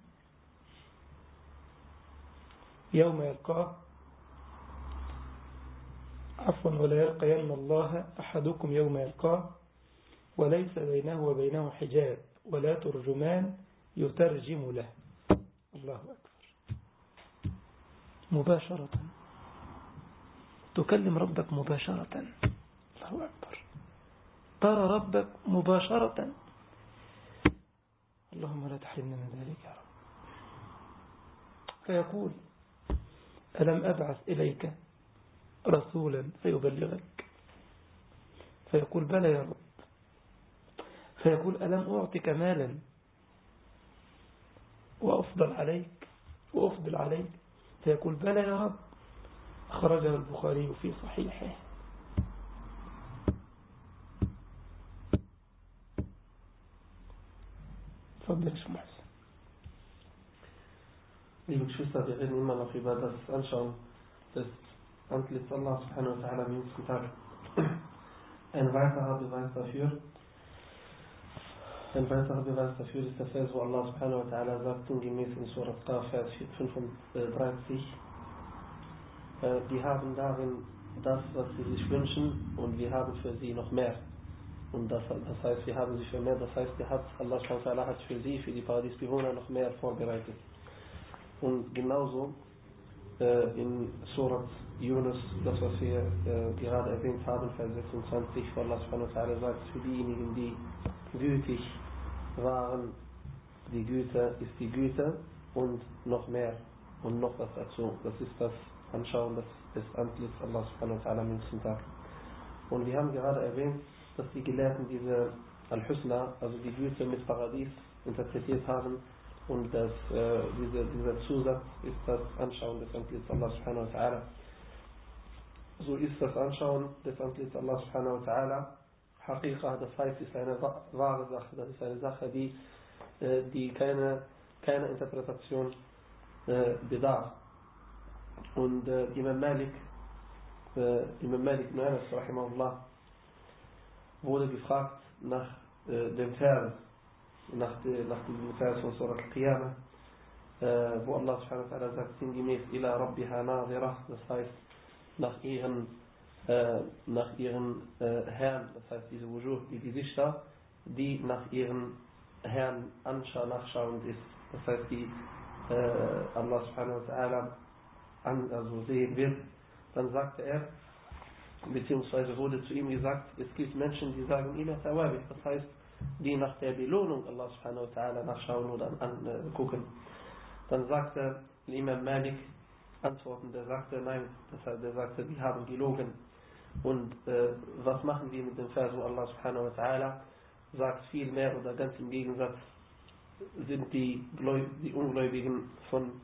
يوم يلقاه، ولا يلقين الله أحدكم يوم يلقاه وليس بينه وبينه حجاب ولا ترجمان يترجم له. الله أكبر، مباشرة تكلم ربك مباشرة. الله أكبر، ترى ربك مباشرة. اللهم لا تحرمنا من ذلك يا رب. فيقول: ألم أبعث إليك رسولا فيبلغك؟ فيقول: بلى يا رب. فيقول: ألم أعطك مالا وأفضل عليك؟ فيقول: بلى يا رب. أخرجه البخاري في صحيحه. تفضل يا شيخ محسن. Liebe Geschwister, wir reden immer noch über das Anschauen des Antlitz Allah subhanahu wa ta'ala am jüngsten Tag. Ein weiterer Beweis dafür ist der Vers, wo Allah subhanahu wa ta'ala sagt, gemäß in Surah Qaf, Vers 35, die haben darin das, was sie sich wünschen, und wir haben für sie noch mehr. Und das heißt, wir haben sie für mehr, das heißt, Allah subhanahu wa ta'ala hat für sie, für die Paradiesbewohner, noch mehr vorbereitet. Und genauso in Surat Yunus, das was wir gerade erwähnt haben, Vers 26, wo Allah subhanahu wa ta'ala sagt, für diejenigen, die gütig waren, die Güte ist die Güte und noch mehr und noch was dazu. Das ist das Anschauen des Antlitz Allah subhanahu wa ta'ala am jüngsten Tag. Und wir haben gerade erwähnt, dass die Gelehrten diese Al-Husna, also die Güte mit Paradies, interpretiert haben. Und dieser Zusatz ist das Anschauen des Antlitz Allah subhanahu wa ta'ala. So ist das Anschauen des Antlitz Allah subhanahu wa ta'ala Haqiqa, das heißt, es ist eine wahre Sache, das ist eine Sache, die keine Interpretation bedarf. Und Imam Malik ibn Anas rahimahullah wurde gefragt nach dem Vers, nach dem Vers von Surah Al-Qiyamah, wo Allah subhanahu wa ta'ala sagt, sinngemäß ila rabbiha nazira, das heißt nach ihren Herrn, das heißt diese Wujuh, die Gesichter, die nach ihren Herrn nachschauend ist, das heißt die Allah subhanahu wa ta'ala also sehen wird. Dann sagte er, beziehungsweise wurde zu ihm gesagt, es gibt Menschen, die sagen ila tawabi, das heißt die nach der Belohnung Allah subhanahu wa ta'ala nachschauen oder angucken. Dann sagte Imam Malik antworten, der sagte nein, der sagte, die haben gelogen. Und was machen wir mit dem Vers, wo Allah subhanahu wa ta'ala sagt viel mehr, oder ganz im Gegensatz sind die Ungläubigen von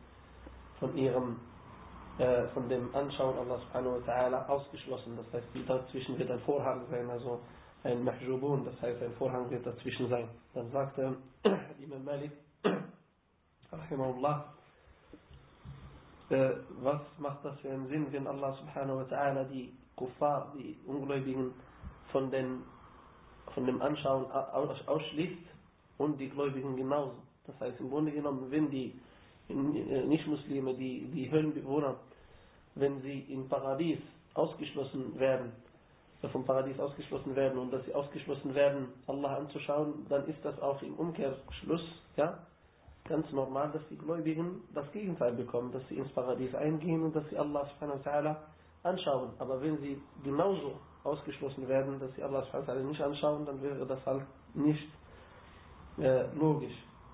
dem Anschauen Allah subhanahu wa ta'ala ausgeschlossen. Das heißt, dazwischen wird ein Vorhang sein, also ein Mahjubun, das heißt ein Vorhang wird dazwischen sein. Dann sagte Imam Malik rahimahullah, was macht das für einen Sinn, wenn Allah subhanahu wa ta'ala die Kuffar, die Ungläubigen von dem Anschauen ausschließt und die Gläubigen genauso. Das heißt, im Grunde genommen, wenn die Nicht-Muslime, die Höllenbewohner, wenn sie im Paradies ausgeschlossen werden vom Paradies ausgeschlossen werden und dass sie ausgeschlossen werden, Allah anzuschauen, dann ist das auch im Umkehrschluss, ja, ganz normal, dass die Gläubigen das Gegenteil bekommen, dass sie ins Paradies eingehen und dass sie Allah subhanahu wa ta'ala anschauen. Aber wenn sie genauso ausgeschlossen werden, dass sie Allah subhanahu wa ta'ala nicht anschauen, dann wäre das halt nicht logisch.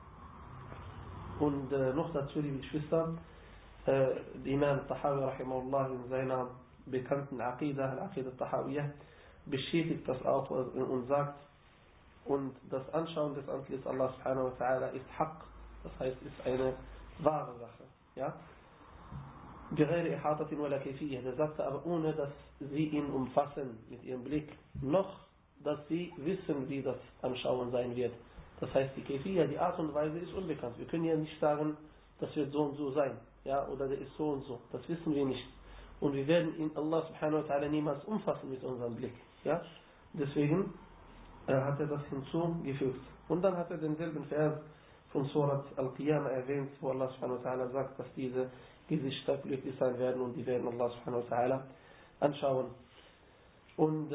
Und noch dazu, liebe Geschwister, Imam Tahawi rahimahullah in seiner bekannten Aqidah, Al-Aqidah Tahawiyah, bestätigt das auch und sagt, und das Anschauen des Antlitz Allah subhanahu wa ta'ala ist Haqq, das heißt, ist eine wahre Sache. Ja? بغير إحاطة ولا كيفية. Der sagte aber ohne, dass sie ihn umfassen mit ihrem Blick, noch, dass sie wissen, wie das Anschauen sein wird. Das heißt, die Kayfiyya, die Art und Weise ist unbekannt. Wir können ja nicht sagen, das wird so und so sein, ja, oder der ist so und so. Das wissen wir nicht. Und wir werden ihn, Allah subhanahu wa ta'ala, niemals umfassen mit unserem Blick. Ja? Deswegen hat er das hinzugefügt. Und dann hat er denselben Vers von Surat Al-Qiyamah erwähnt, wo Allah subhanahu wa ta'ala sagt, dass diese Gesichter glücklich sein werden und die werden Allah subhanahu wa ta'ala anschauen. Und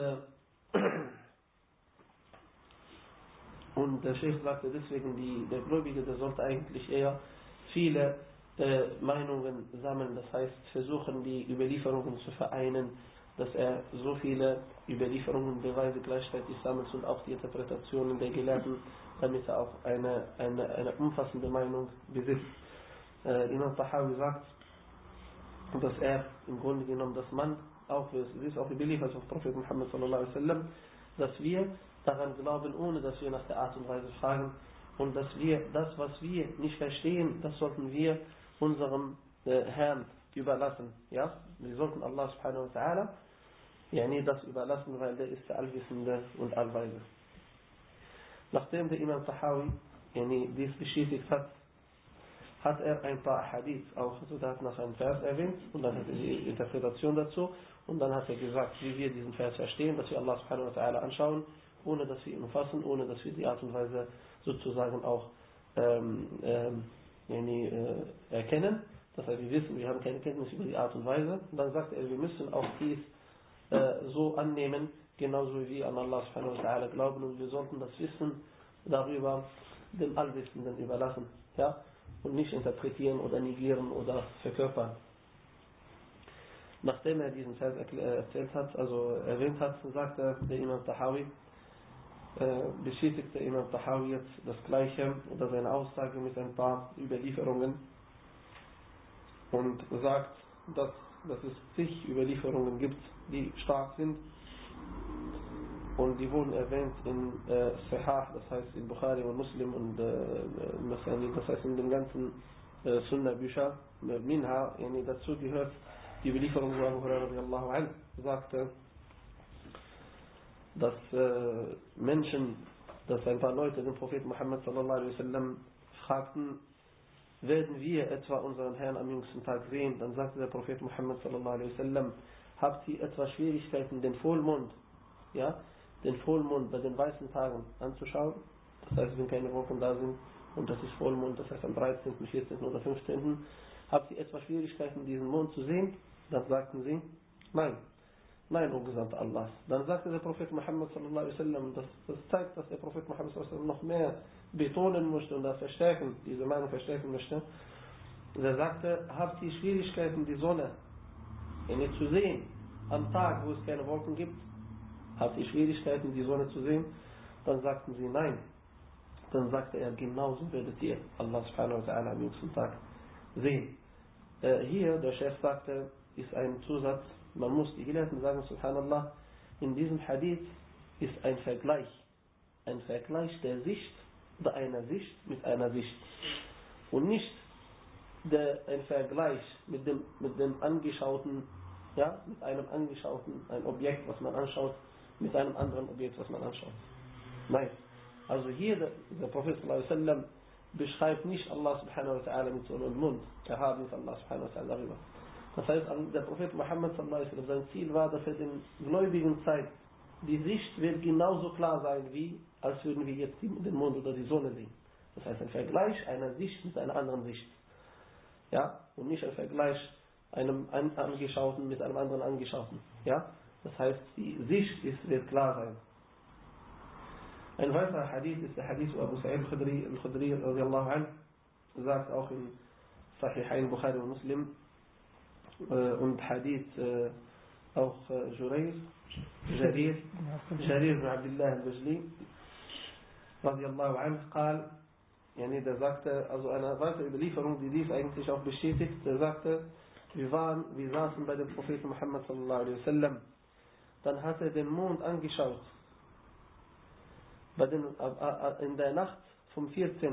der Sheikh sagte deswegen, der Gläubige, der sollte eigentlich eher viele Meinungen sammeln, das heißt versuchen, die Überlieferungen zu vereinen, dass er so viele Überlieferungen und Beweise gleichzeitig sammelt und auch die Interpretationen der Gelehrten, damit er auch eine umfassende Meinung besitzt. Imam Tahawi sagt, dass er im Grunde genommen, dass man auch, es ist auch überliefert auf Prophet Muhammad sallallahu alaihi wasallam, dass wir daran glauben, ohne dass wir nach der Art und Weise fragen, und dass wir das, was wir nicht verstehen, das sollten wir unserem Herrn überlassen. Ja? Wir sollten Allah subhanahu wa ta'ala das überlassen, weil der ist der Allwissende und Allweise. Nachdem der Imam Tahawi dies bestätigt hat, hat er ein paar Hadith auch, also da hat nach einem Vers erwähnt und dann hat er die Interpretation dazu und dann hat er gesagt, wie wir diesen Vers verstehen, dass wir Allah subhanahu wa ta'ala anschauen, ohne dass wir ihn umfassen, ohne dass wir die Art und Weise sozusagen auch erkennen. Das heißt, wir wissen, wir haben keine Kenntnis über die Art und Weise. Und dann sagt er, wir müssen auch dies so annehmen, genauso wie wir an Allah subhanahu wa ta'ala glauben, und wir sollten das Wissen darüber dem Allwissenden überlassen, ja, und nicht interpretieren oder negieren oder verkörpern. Nachdem er diesen Vers erzählt hat, also erwähnt hat, sagte der Imam Tahawi, bestätigte Imam Tahawi jetzt das Gleiche oder seine Aussage mit ein paar Überlieferungen und sagt, dass es zig Überlieferungen gibt, die stark sind und die wurden erwähnt in Sahih, das heißt in Bukhari und Muslim und das heißt in den ganzen Sunnah-Büchern. Minha, dazu gehört die Überlieferung, wo Abu Hurairah radiyallahu anhu sagte, dass ein paar Leute den Propheten Muhammad sallallahu alaihi wasallam fragten, werden wir etwa unseren Herrn am jüngsten Tag sehen? Dann sagte der Prophet Muhammad sallallahu alaihi wasallam, habt ihr etwa Schwierigkeiten, den Vollmond bei den weißen Tagen anzuschauen? Das heißt, wenn keine Wolken da sind und das ist Vollmond, das heißt am 13., 14. oder 15. Habt ihr etwa Schwierigkeiten, diesen Mond zu sehen? Dann sagten sie, nein, o Gesandter Allahs. Dann sagte der Prophet Muhammad sallallahu alaihi wasallam, das zeigt, dass der Prophet Muhammad sallallahu alaihi wasallam noch mehr betonen möchte und das diese Meinung verstärken möchte. Er sagte, habt ihr Schwierigkeiten, die Sonne zu sehen am Tag, wo es keine Wolken gibt? Habt ihr Schwierigkeiten, die Sonne zu sehen? Dann sagten sie nein. Dann sagte er, genauso werdet ihr Allah subhanahu wa ta'ala am jüngsten Tag sehen. Hier, der Chef sagte, ist ein Zusatz, man muss die Gelehrten sagen, subhanallah, in diesem Hadith ist ein Vergleich der Sicht oder einer Sicht mit einer Sicht und nicht ein Vergleich mit dem angeschauten, ja, mit einem angeschauten, ein Objekt, was man anschaut, mit einem anderen Objekt, was man anschaut. Nein. Also hier, der Prophet sallallahu alaihi wasallam beschreibt nicht Allah subhanahu wa ta'ala mit so einem Mund. Erhaben ist Allah subhanahu wa ta'ala darüber. Das heißt, der Prophet Muhammad sallallahu alaihi wasallam, sein Ziel war, dass er den Gläubigen zeigt, die Sicht wird genauso klar sein, als würden wir jetzt den Mond oder die Sonne sehen. Das heißt, ein Vergleich einer Sicht mit einer anderen Sicht. Ja? Und nicht ein Vergleich einem Angeschauten mit einem anderen Angeschauten. Ja? Das heißt, die Sicht wird klar sein. Ein weiterer Hadith ist der Hadith Abu Sa'id al-Khudri radiallahu anhu, sagt auch in Sahihain Bukhari und Muslim und Hadith auch Jarir ibn Abdullah al-Bajli radiallahu anhu قال, der sagte, also eine weitere Überlieferung, die dies eigentlich auch bestätigt, der sagte, wir saßen bei dem Propheten Muhammad sallallahu alaihi wasallam, dann hat er den Mond angeschaut, in der Nacht vom 14.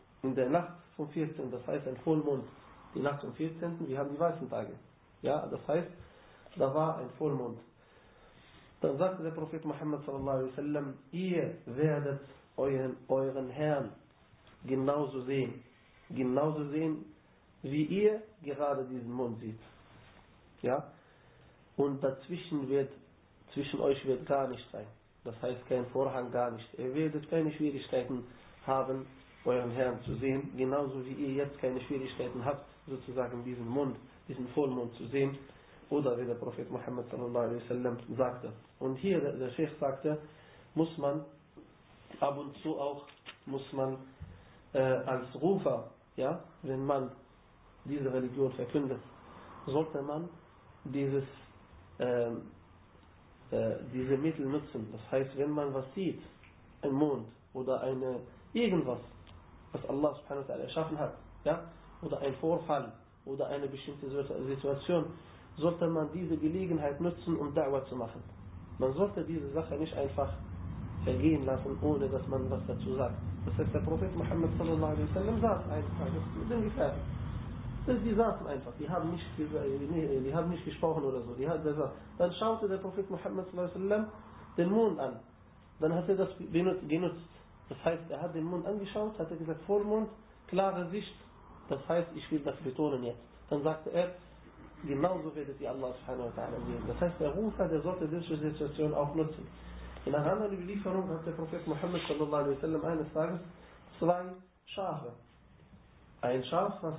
Das heißt ein Vollmond, die Nacht vom 14. Wir haben die weißen Tage, ja, das heißt, da war ein Vollmond. Dann sagte der Prophet Muhammad sallallahu alaihi wasallam, ihr werdet euren Herrn genauso sehen, wie ihr gerade diesen Mond seht. Ja? Und zwischen euch wird gar nicht sein. Das heißt kein Vorhang, gar nicht. Ihr werdet keine Schwierigkeiten haben, euren Herrn zu sehen, genauso wie ihr jetzt keine Schwierigkeiten habt, sozusagen diesen Vollmond zu sehen. Oder wie der Prophet Muhammad sallallahu alaihi wasallam sagte. Und hier der Sheikh sagte, muss man ab und zu auch als Rufer, ja, wenn man diese Religion verkündet, sollte man diese Mittel nutzen. Das heißt, wenn man was sieht, ein Mond oder irgendwas, was Allah subhanahu wa ta'ala erschaffen hat, ja, oder ein Vorfall oder eine bestimmte Situation, sollte man diese Gelegenheit nutzen, um Da'wah zu machen. Man sollte diese Sache nicht einfach vergehen lassen, ohne dass man was dazu sagt. Das heißt, der Prophet Muhammad sallallahu alaihi wasallam saß einfach mit den Gefährten. Die saßen einfach, die haben nicht gesprochen oder so. Dann schaute der Prophet Muhammad sallallahu alaihi wasallam den Mond an. Dann hat er das genutzt. Das heißt, er hat den Mond angeschaut, hat er gesagt, Vollmond, klare Sicht. Das heißt, ich will das betonen jetzt. Dann sagte er, genauso werdet ihr Allah subhanahu wa ta'ala sehen. Das heißt, der Rufer, der sollte diese Situation auch nutzen. In einer anderen Überlieferung hat der Prophet Muhammad sallallahu alaihi wasallam eines Tages 2 Schafe. Ein Schaf, was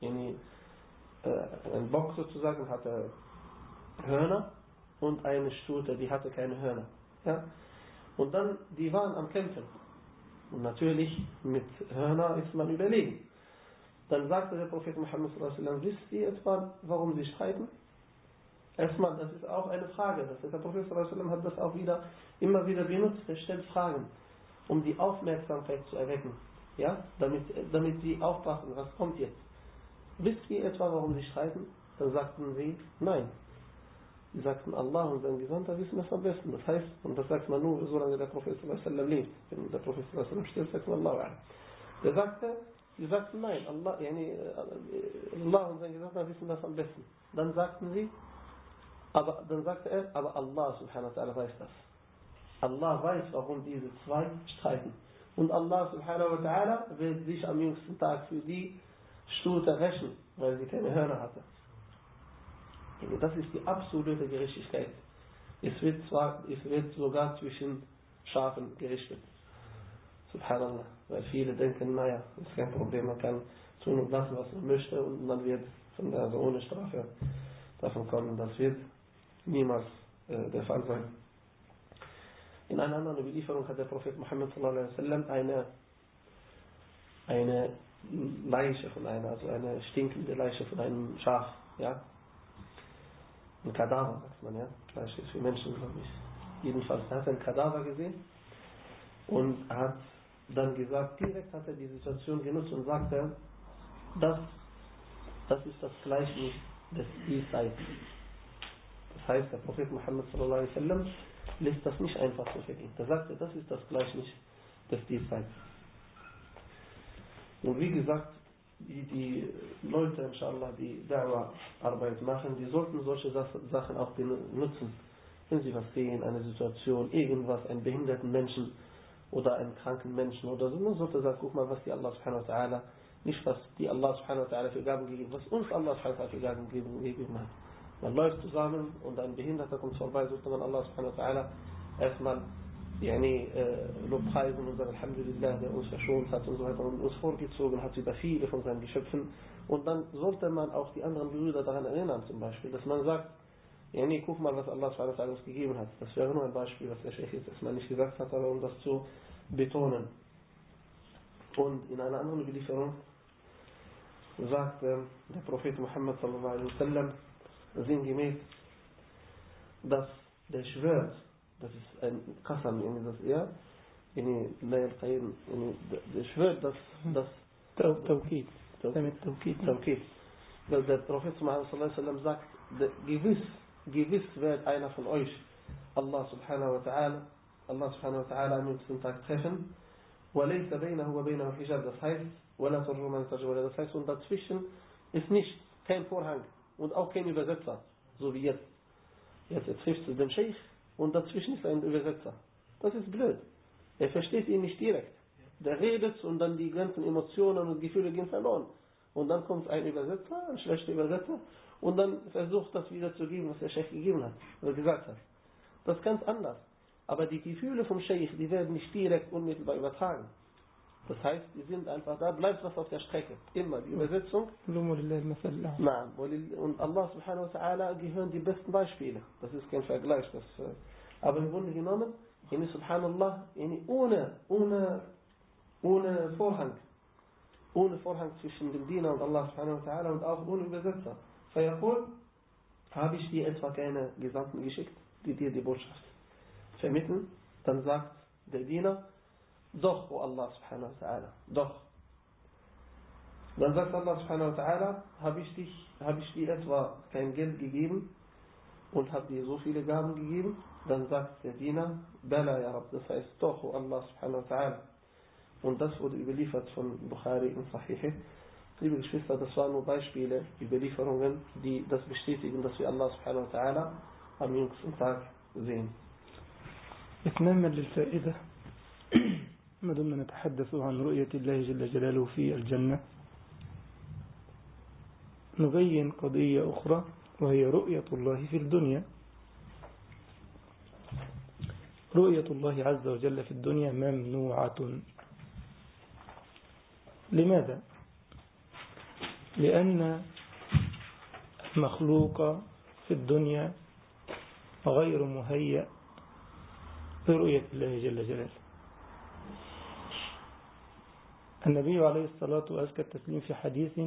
ein Bock sozusagen hatte Hörner und eine Stute, die hatte keine Hörner. Ja? Und dann, die waren am Kämpfen. Und natürlich, mit Hörner ist man überlegen. Dann sagte der Prophet Muhammad sallallahu alaihi wasallam, wisst ihr etwa, warum sie streiten? Erstmal, das ist auch eine Frage. Der Prophet sallallahu alaihi wasallam hat das auch immer wieder benutzt. Er stellt Fragen, um die Aufmerksamkeit zu erwecken. Ja? Damit sie aufpassen, was kommt jetzt. Wisst ihr etwa, warum sie streiten? Dann sagten sie, nein. Sie sagten, Allah und sein Gesandter wissen das am besten. Das heißt, und das sagt man nur, solange der Prophet sallallahu alaihi wasallam lebt. Wenn der Prophet sallallahu alaihi wasallam stirbt, sagt man Allah. Sie sagten, nein, Allah und sein Gesandter wissen das am besten. Dann sagte er, aber Allah subhanahu wa ta'ala weiß das. Allah weiß, warum diese 2 streiten. Und Allah subhanahu wa ta'ala wird sich am jüngsten Tag für die Stute rächen, weil sie keine Hörner hatte. Das ist die absolute Gerechtigkeit. Es wird sogar zwischen Schafen gerichtet. Subhanallah. Weil viele denken, naja, ist kein Problem, man kann tun und lassen, was man möchte, und man wird also ohne Strafe davon kommen. Das wird niemals der Fall sein. In einer anderen Überlieferung hat der Prophet Muhammad sallallahu alaihi wasallam eine Leiche also eine stinkende Leiche von einem Schaf, ja, ein Kadaver, sagt man, ja, Leiche ist für Menschen, glaube ich. Jedenfalls, er hat einen Kadaver gesehen und hat dann gesagt, direkt hat er die Situation genutzt und sagte, das ist das Gleichnis des Diesseits. Das heißt, der Prophet Muhammad sallallahu alaihi wasallam lässt das nicht einfach so vergehen. Er sagte, das ist das Gleichnis des Diesseits. Und wie gesagt, die Leute, inshallah, die Da'wah-Arbeit machen, die sollten solche Sachen auch benutzen. Wenn sie was sehen, eine Situation, irgendwas, einen behinderten Menschen oder einen kranken Menschen oder so, man sollte sagen, guck mal, was die Allah subhanahu wa ta'ala, nicht was die Allah subhanahu wa ta'ala für Gaben gegeben, was uns Allah subhanahu wa ta'ala für Gaben gegeben hat. Man läuft zusammen und ein Behinderter kommt vorbei, sollte man Allah subhanahu wa ta'ala erstmal Lobpreisen und sagen, Alhamdulillah, der uns verschont hat und so weiter und uns vorgezogen hat über viele von seinen Geschöpfen. Und dann sollte man auch die anderen Brüder daran erinnern, zum Beispiel, dass man sagt, Yani, guck mal, was Allah subhanahu wa ta'ala uns gegeben hat. Das wäre nur ein Beispiel, was der Sheikh jetzt erstmal nicht gesagt hat, aber um das zu betonen. Und in einer anderen Überlieferung sagt der Prophet Muhammad sallallahu alaihi wasallam sinngemäß, dass der schwört, das ist ein Qasam, der schwört, dass Tawkid. Weil der Prophet Muhammad sallallahu alaihi wasallam sagt, gewiss wird einer von euch Allah subhanahu wa ta'ala am jüngsten Tag treffen, وَلَيْسَ بَيْنَهُ وَبَيْنَهُ حِجَابٌ, das heißt, وَلَا تَرْجُوا مَنْ تَرْجُوا, das heißt, und dazwischen ist kein Vorhang und auch kein Übersetzer, so wie jetzt. Jetzt triffst du den Sheikh und dazwischen ist ein Übersetzer. Das ist blöd. Er versteht ihn nicht direkt. Der redet und dann die ganzen Emotionen und Gefühle gehen verloren. Und dann kommt ein Übersetzer, ein schlechter Übersetzer, und dann versucht das wieder zu geben, was der Sheikh gegeben hat, oder gesagt hat. Das ist ganz anders. Aber die Gefühle vom Sheikh, die werden nicht direkt unmittelbar übertragen. Das heißt, die sind einfach da, bleibt was auf der Strecke. Immer die Übersetzung. Und Allah subhanahu wa ta'ala gehören die besten Beispiele. Das ist kein Vergleich. Aber im Grunde genommen, subhanallah, ohne Vorhang. Ohne Vorhang zwischen dem Diener und Allah subhanahu wa ta'ala und auch ohne Übersetzer. Fayaqul, habe ich dir etwa keine Gesandten geschickt, die dir die Botschaft vermitteln? Dann sagt der Diener, doch, o Allah subhanahu wa ta'ala, doch. Dann sagt Allah subhanahu wa ta'ala, habe ich dir etwa kein Geld gegeben und habe dir so viele Gaben gegeben? Dann sagt der Diener, Bala ya Rab, das heißt doch, o Allah subhanahu wa ta'ala. Und das wurde überliefert von Bukhari in Sahih. Liebe Geschwister, das waren nur Beispiele, Überlieferungen, die das bestätigen, dass wir Allah subhanahu wa ta'ala am jüngsten Tag sehen. إتماما للفائدة ما دمنا نتحدث عن رؤية الله جل جلاله في الجنة، نبين قضية أخرى وهي رؤية الله في الدنيا. رؤية الله عز وجل في الدنيا ممنوعة. لماذا؟ لأن المخلوق في الدنيا غير مهيأ برؤية الله جل جلاله. النبي عليه الصلاة وأزكى التسليم في حديث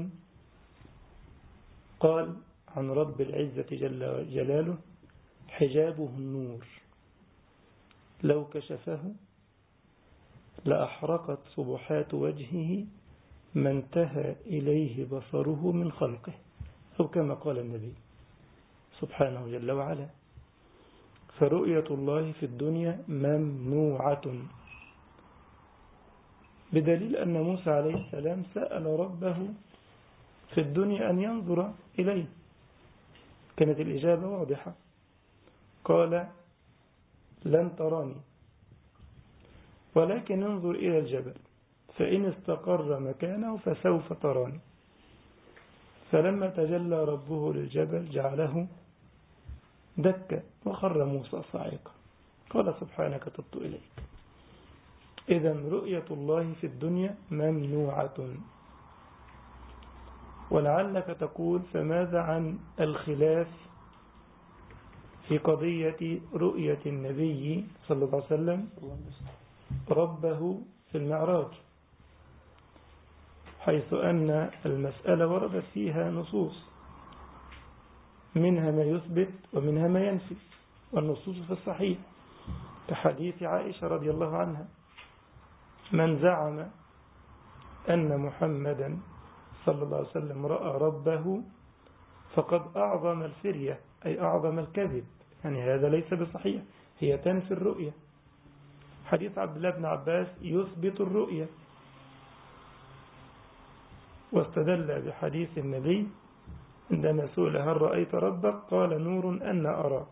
قال عن رب العزة جل جلاله حجابه النور لو كشفه لأحرقت صبحات وجهه ما انتهى إليه بصره من خلقه، أو كما قال النبي سبحانه جل وعلا. فرؤية الله في الدنيا ممنوعة، بدليل أن موسى عليه السلام سأل ربه في الدنيا أن ينظر إليه، كانت الإجابة واضحة، قال لن تراني ولكن انظر إلى الجبل فإن استقر مكانه فسوف تراني. فلما تجلى ربه للجبل جعله دكا وخر موسى صاعقا، قال سبحانك تبت إليك. إذن رؤية الله في الدنيا ممنوعة. ولعلك تقول فماذا عن الخلاف في قضية رؤية النبي صلى الله عليه وسلم ربه في المعراج، حيث أن المسألة وردت فيها نصوص منها ما يثبت ومنها ما ينفي، والنصوص في الصحيح كحديث عائشة رضي الله عنها: من زعم أن محمدا صلى الله عليه وسلم رأى ربه فقد أعظم الفرية، أي أعظم الكذب، يعني هذا ليس بصحيح، هي تنفي الرؤية. حديث عبد الله بن عباس يثبت الرؤية، واستدل بحديث النبي عندما سئل هل رأيت ربك قال نور أنا أرى،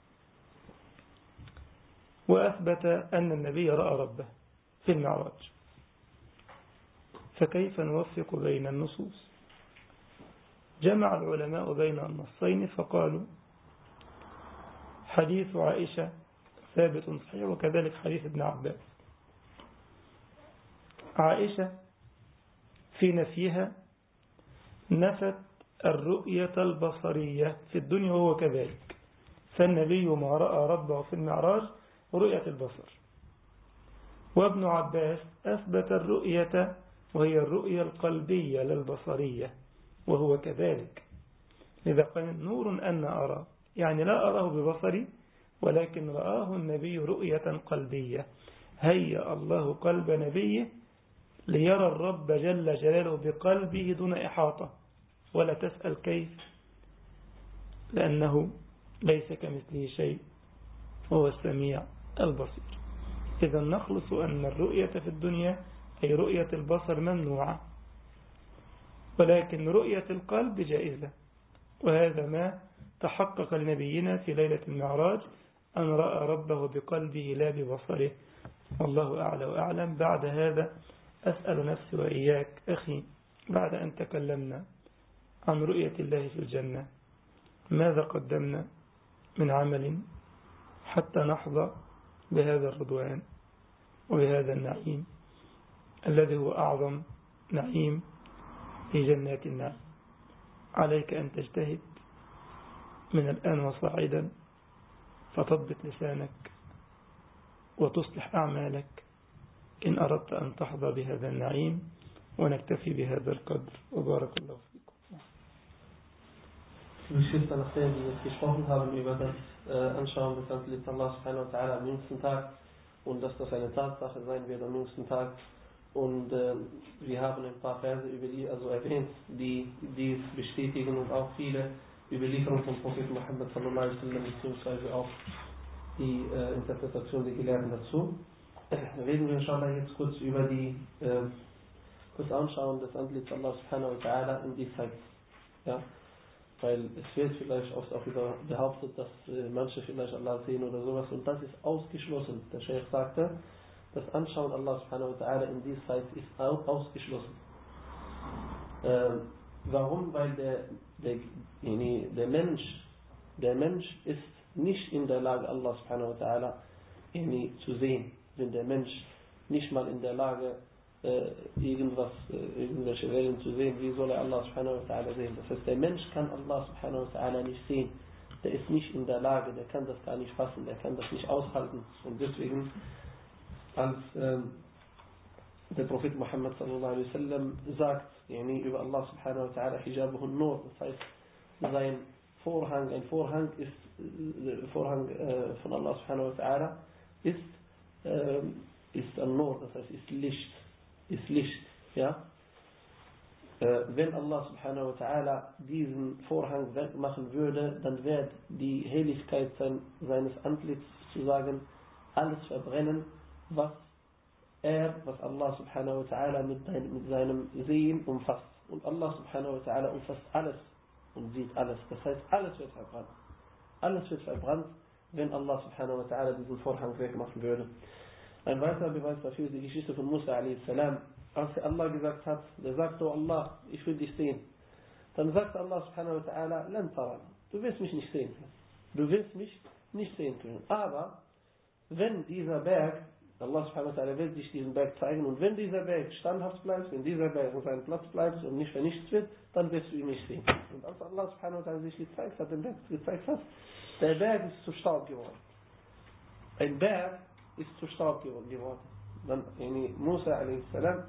وأثبت أن النبي رأى ربه في المعراج. فكيف نوفق بين النصوص؟ جمع العلماء بين النصين فقالوا حديث عائشة ثابت صحيح، وكذلك حديث ابن عباس. عائشة في نفيها نفت الرؤية البصرية في الدنيا وهو كذلك، فالنبي ما رأى ربه في المعراج رؤية البصر. وابن عباس أثبت الرؤية وهي الرؤية القلبية للبصرية وهو كذلك، إذا قال نور أن أرى، يعني لا أراه ببصري ولكن رآه النبي رؤية قلبية. هيأ الله قلب نبيه ليرى الرب جل جلاله بقلبه دون إحاطة، ولا تسأل كيف، لأنه ليس كمثله شيء وهو السميع البصير. إذا نخلص أن الرؤية في الدنيا أي رؤية البصر ممنوعة، ولكن رؤية القلب جائزة، وهذا ما تحقق لنبينا في ليلة المعراج أن رأى ربه بقلبه لا ببصره. والله أعلى وأعلم. بعد هذا أسأل نفسي وإياك أخي، بعد أن تكلمنا عن رؤية الله في الجنة، ماذا قدمنا من عمل حتى نحظى بهذا الرضوان وبهذا النعيم الذي هو أعظم نعيم في جنات النعيم؟ عليك أن تجتهد من الآن وصاعدا، فتضبط لسانك وتصلح أعمالك إن أردت أن تحظى بهذا النعيم. ونكتفي بهذا القدر، وبارك الله فيكم. Geschwister, nachdem wir jetzt gesprochen haben über das Anschauen des Antlitz Allah subhanahu wa ta'ala am jüngsten Tag und dass das eine Tatsache sein wird am jüngsten Tag, und wir haben ein paar Verse erwähnt, die dies bestätigen, und auch viele Überlieferungen vom Prophet Muhammad sallallahu alaihi wasallam, beziehungsweise auch die Interpretation der Gelehrten dazu. Reden wir inshallah jetzt kurz über das Anschauen des Antlitz Allah subhanahu wa ta'ala in die Zeit. Ja? Weil es wird vielleicht oft auch behauptet, dass manche vielleicht Allah sehen oder sowas, und das ist ausgeschlossen. Der Sheikh sagte, das Anschauen Allah subhanahu wa ta'ala in dieser Zeit ist auch ausgeschlossen. Warum? Weil der Mensch ist nicht in der Lage, Allah subhanahu wa ta'ala zu sehen. Wenn der Mensch nicht mal in der Lage irgendwelche Wellen zu sehen, wie soll er Allah subhanahu wa ta'ala sehen? Das heißt, der Mensch kann Allah subhanahu wa ta'ala nicht sehen. Der ist nicht in der Lage, der kann das gar nicht fassen, der kann das nicht aushalten. Und deswegen, als der Prophet Muhammad sallallahu alaihi wasallam sagt, über Allah subhanahu wa ta'ala, hijabuhun nur, das heißt, sein Vorhang, ein Vorhang von Allah subhanahu wa ta'ala ist ein Nur, das heißt, ist Licht, ja. Wenn Allah subhanahu wa ta'ala diesen Vorhang wegmachen würde, dann wird die Helligkeit seines Antlitzes sozusagen alles verbrennen, was Allah subhanahu wa ta'ala mit seinem Sehen umfasst. Und Allah subhanahu wa ta'ala umfasst alles und sieht alles. Das heißt, alles wird verbrannt. Alles wird verbrannt, wenn Allah subhanahu wa ta'ala diesen Vorhang wegmachen würde. Ein weiterer Beweis dafür ist die Geschichte von Musa a.s. Als Allah gesagt hat, der sagt, oh Allah, ich will dich sehen. Dann sagt Allah subhanahu wa ta'ala, lan taran, du wirst mich nicht sehen können. Du wirst mich nicht sehen können. Aber wenn dieser Berg, Allah subhanahu wa ta'ala will dich diesen Berg zeigen, und wenn dieser Berg standhaft bleibt, wenn dieser Berg auf seinem Platz bleibt und nicht vernichtet wird, dann wirst du ihn nicht sehen. Und als Allah subhanahu wa ta'ala sich gezeigt hat, den Berg gezeigt hat, der Berg ist zu Staub geworden. Ein Berg ist zu Staub geworden. Dann Musa a.s.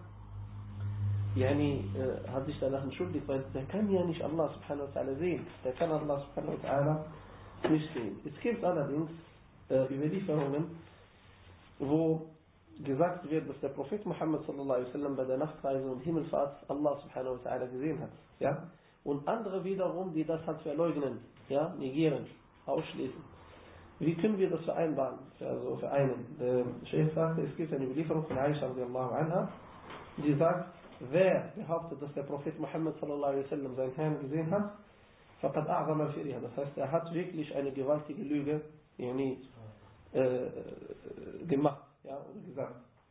hat sich danach entschuldigt, weil der kann ja nicht Allah subhanahu wa ta'ala sehen. Der kann Allah subhanahu wa ta'ala nicht sehen. Es gibt allerdings Überlieferungen, wo gesagt wird, dass der Prophet Muhammad sallallahu alaihi wasallam bei der Nachtreise und Himmelfahrt Allah subhanahu wa ta'ala gesehen hat. Ja? Und andere wiederum, die das halt verleugnen, ja? Negieren, ausschließen. Wie können wir das vereinbaren? Also vereinen? Der Sheikh sagte, es gibt eine Überlieferung von Aisha radiallahu anha, die sagt, wer behauptet, dass der Prophet Muhammad sallallahu alaihi wasallam seinen Herrn gesehen hat, faqad a'zama al-firya. Das heißt, er hat wirklich eine gewaltige Lüge gemacht, ja, oder gesagt.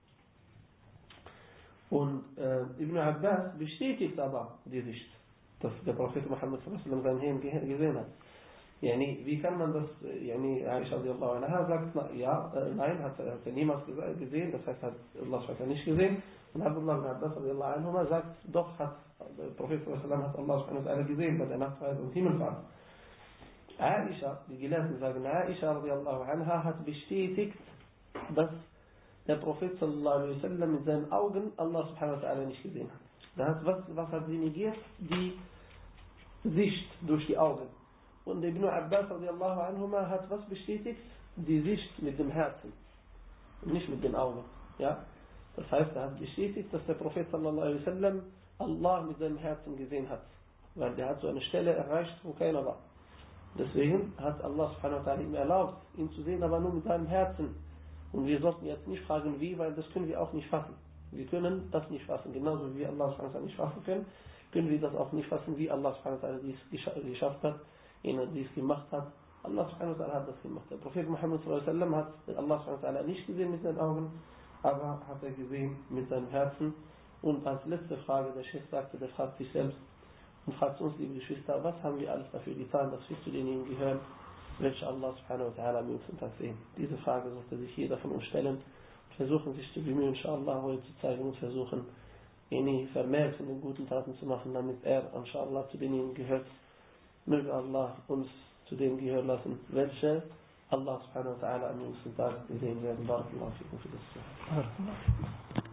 Und Ibn Abbas bestätigt aber die Sicht, dass der Prophet Muhammad sallallahu alaihi wasallam seinen Herrn gesehen hat. Wie kann man das, Aisha radiallahu anha sagt, nein, hat er niemals gesehen, das heißt, hat Allah nicht gesehen. Und Abdullah ibn Abbas radiallahu anhuma sagt, doch, hat der Prophet sallallahu alaihi wasallam hat Allah subhanahu wa ta'ala gesehen bei der Nachtreise und Himmelfahrt. Aisha, die Gelehrten sagen, Aisha radiallahu anha hat bestätigt, dass der Prophet sallallahu alaihi wasallam mit seinen Augen Allah subhanahu wa ta'ala nicht gesehen hat. Was hat sie negiert? Die Sicht durch die Augen. Und Ibn Abbas radiallahu anhuma hat was bestätigt? Die Sicht mit dem Herzen. Nicht mit den Augen. Ja? Das heißt, er hat bestätigt, dass der Prophet sallallahu alaihi wasallam Allah mit seinem Herzen gesehen hat. Weil der hat so eine Stelle erreicht, wo keiner war. Deswegen hat Allah subhanahu wa ta'ala ihm erlaubt, ihn zu sehen, aber nur mit seinem Herzen. Und wir sollten jetzt nicht fragen, wie, weil das können wir auch nicht fassen. Wir können das nicht fassen. Genauso wie Allah subhanahu wa ta'ala nicht fassen können wir das auch nicht fassen, wie Allah subhanahu wa ta'ala dies geschafft hat, jener dies gemacht hat. Allah subhanahu wa ta'ala hat das gemacht. Der Prophet Muhammad sallallahu alaihi wasallam hat Allah subhanahu wa ta'ala nicht gesehen mit seinen Augen, aber hat er gesehen mit seinem Herzen. Und als letzte Frage, der Sheikh sagte, der fragt sich selbst und fragt uns, liebe Geschwister, was haben wir alles dafür getan, dass wir zu denjenigen gehören, welche Allah subhanahu wa ta'ala am jüngsten Tag sehen. Diese Frage sollte sich jeder von uns stellen und versuchen sich zu bemühen, inshallah, heute zu zeigen und versuchen, vermehrt von den guten Taten zu machen, damit er, inshallah, zu denjenigen gehört. Möge Allah uns zu denen gehören lassen, welche Allah subhanahu wa ta'ala am jüngsten Tag sehen werden. Barakallahu fikum fi das.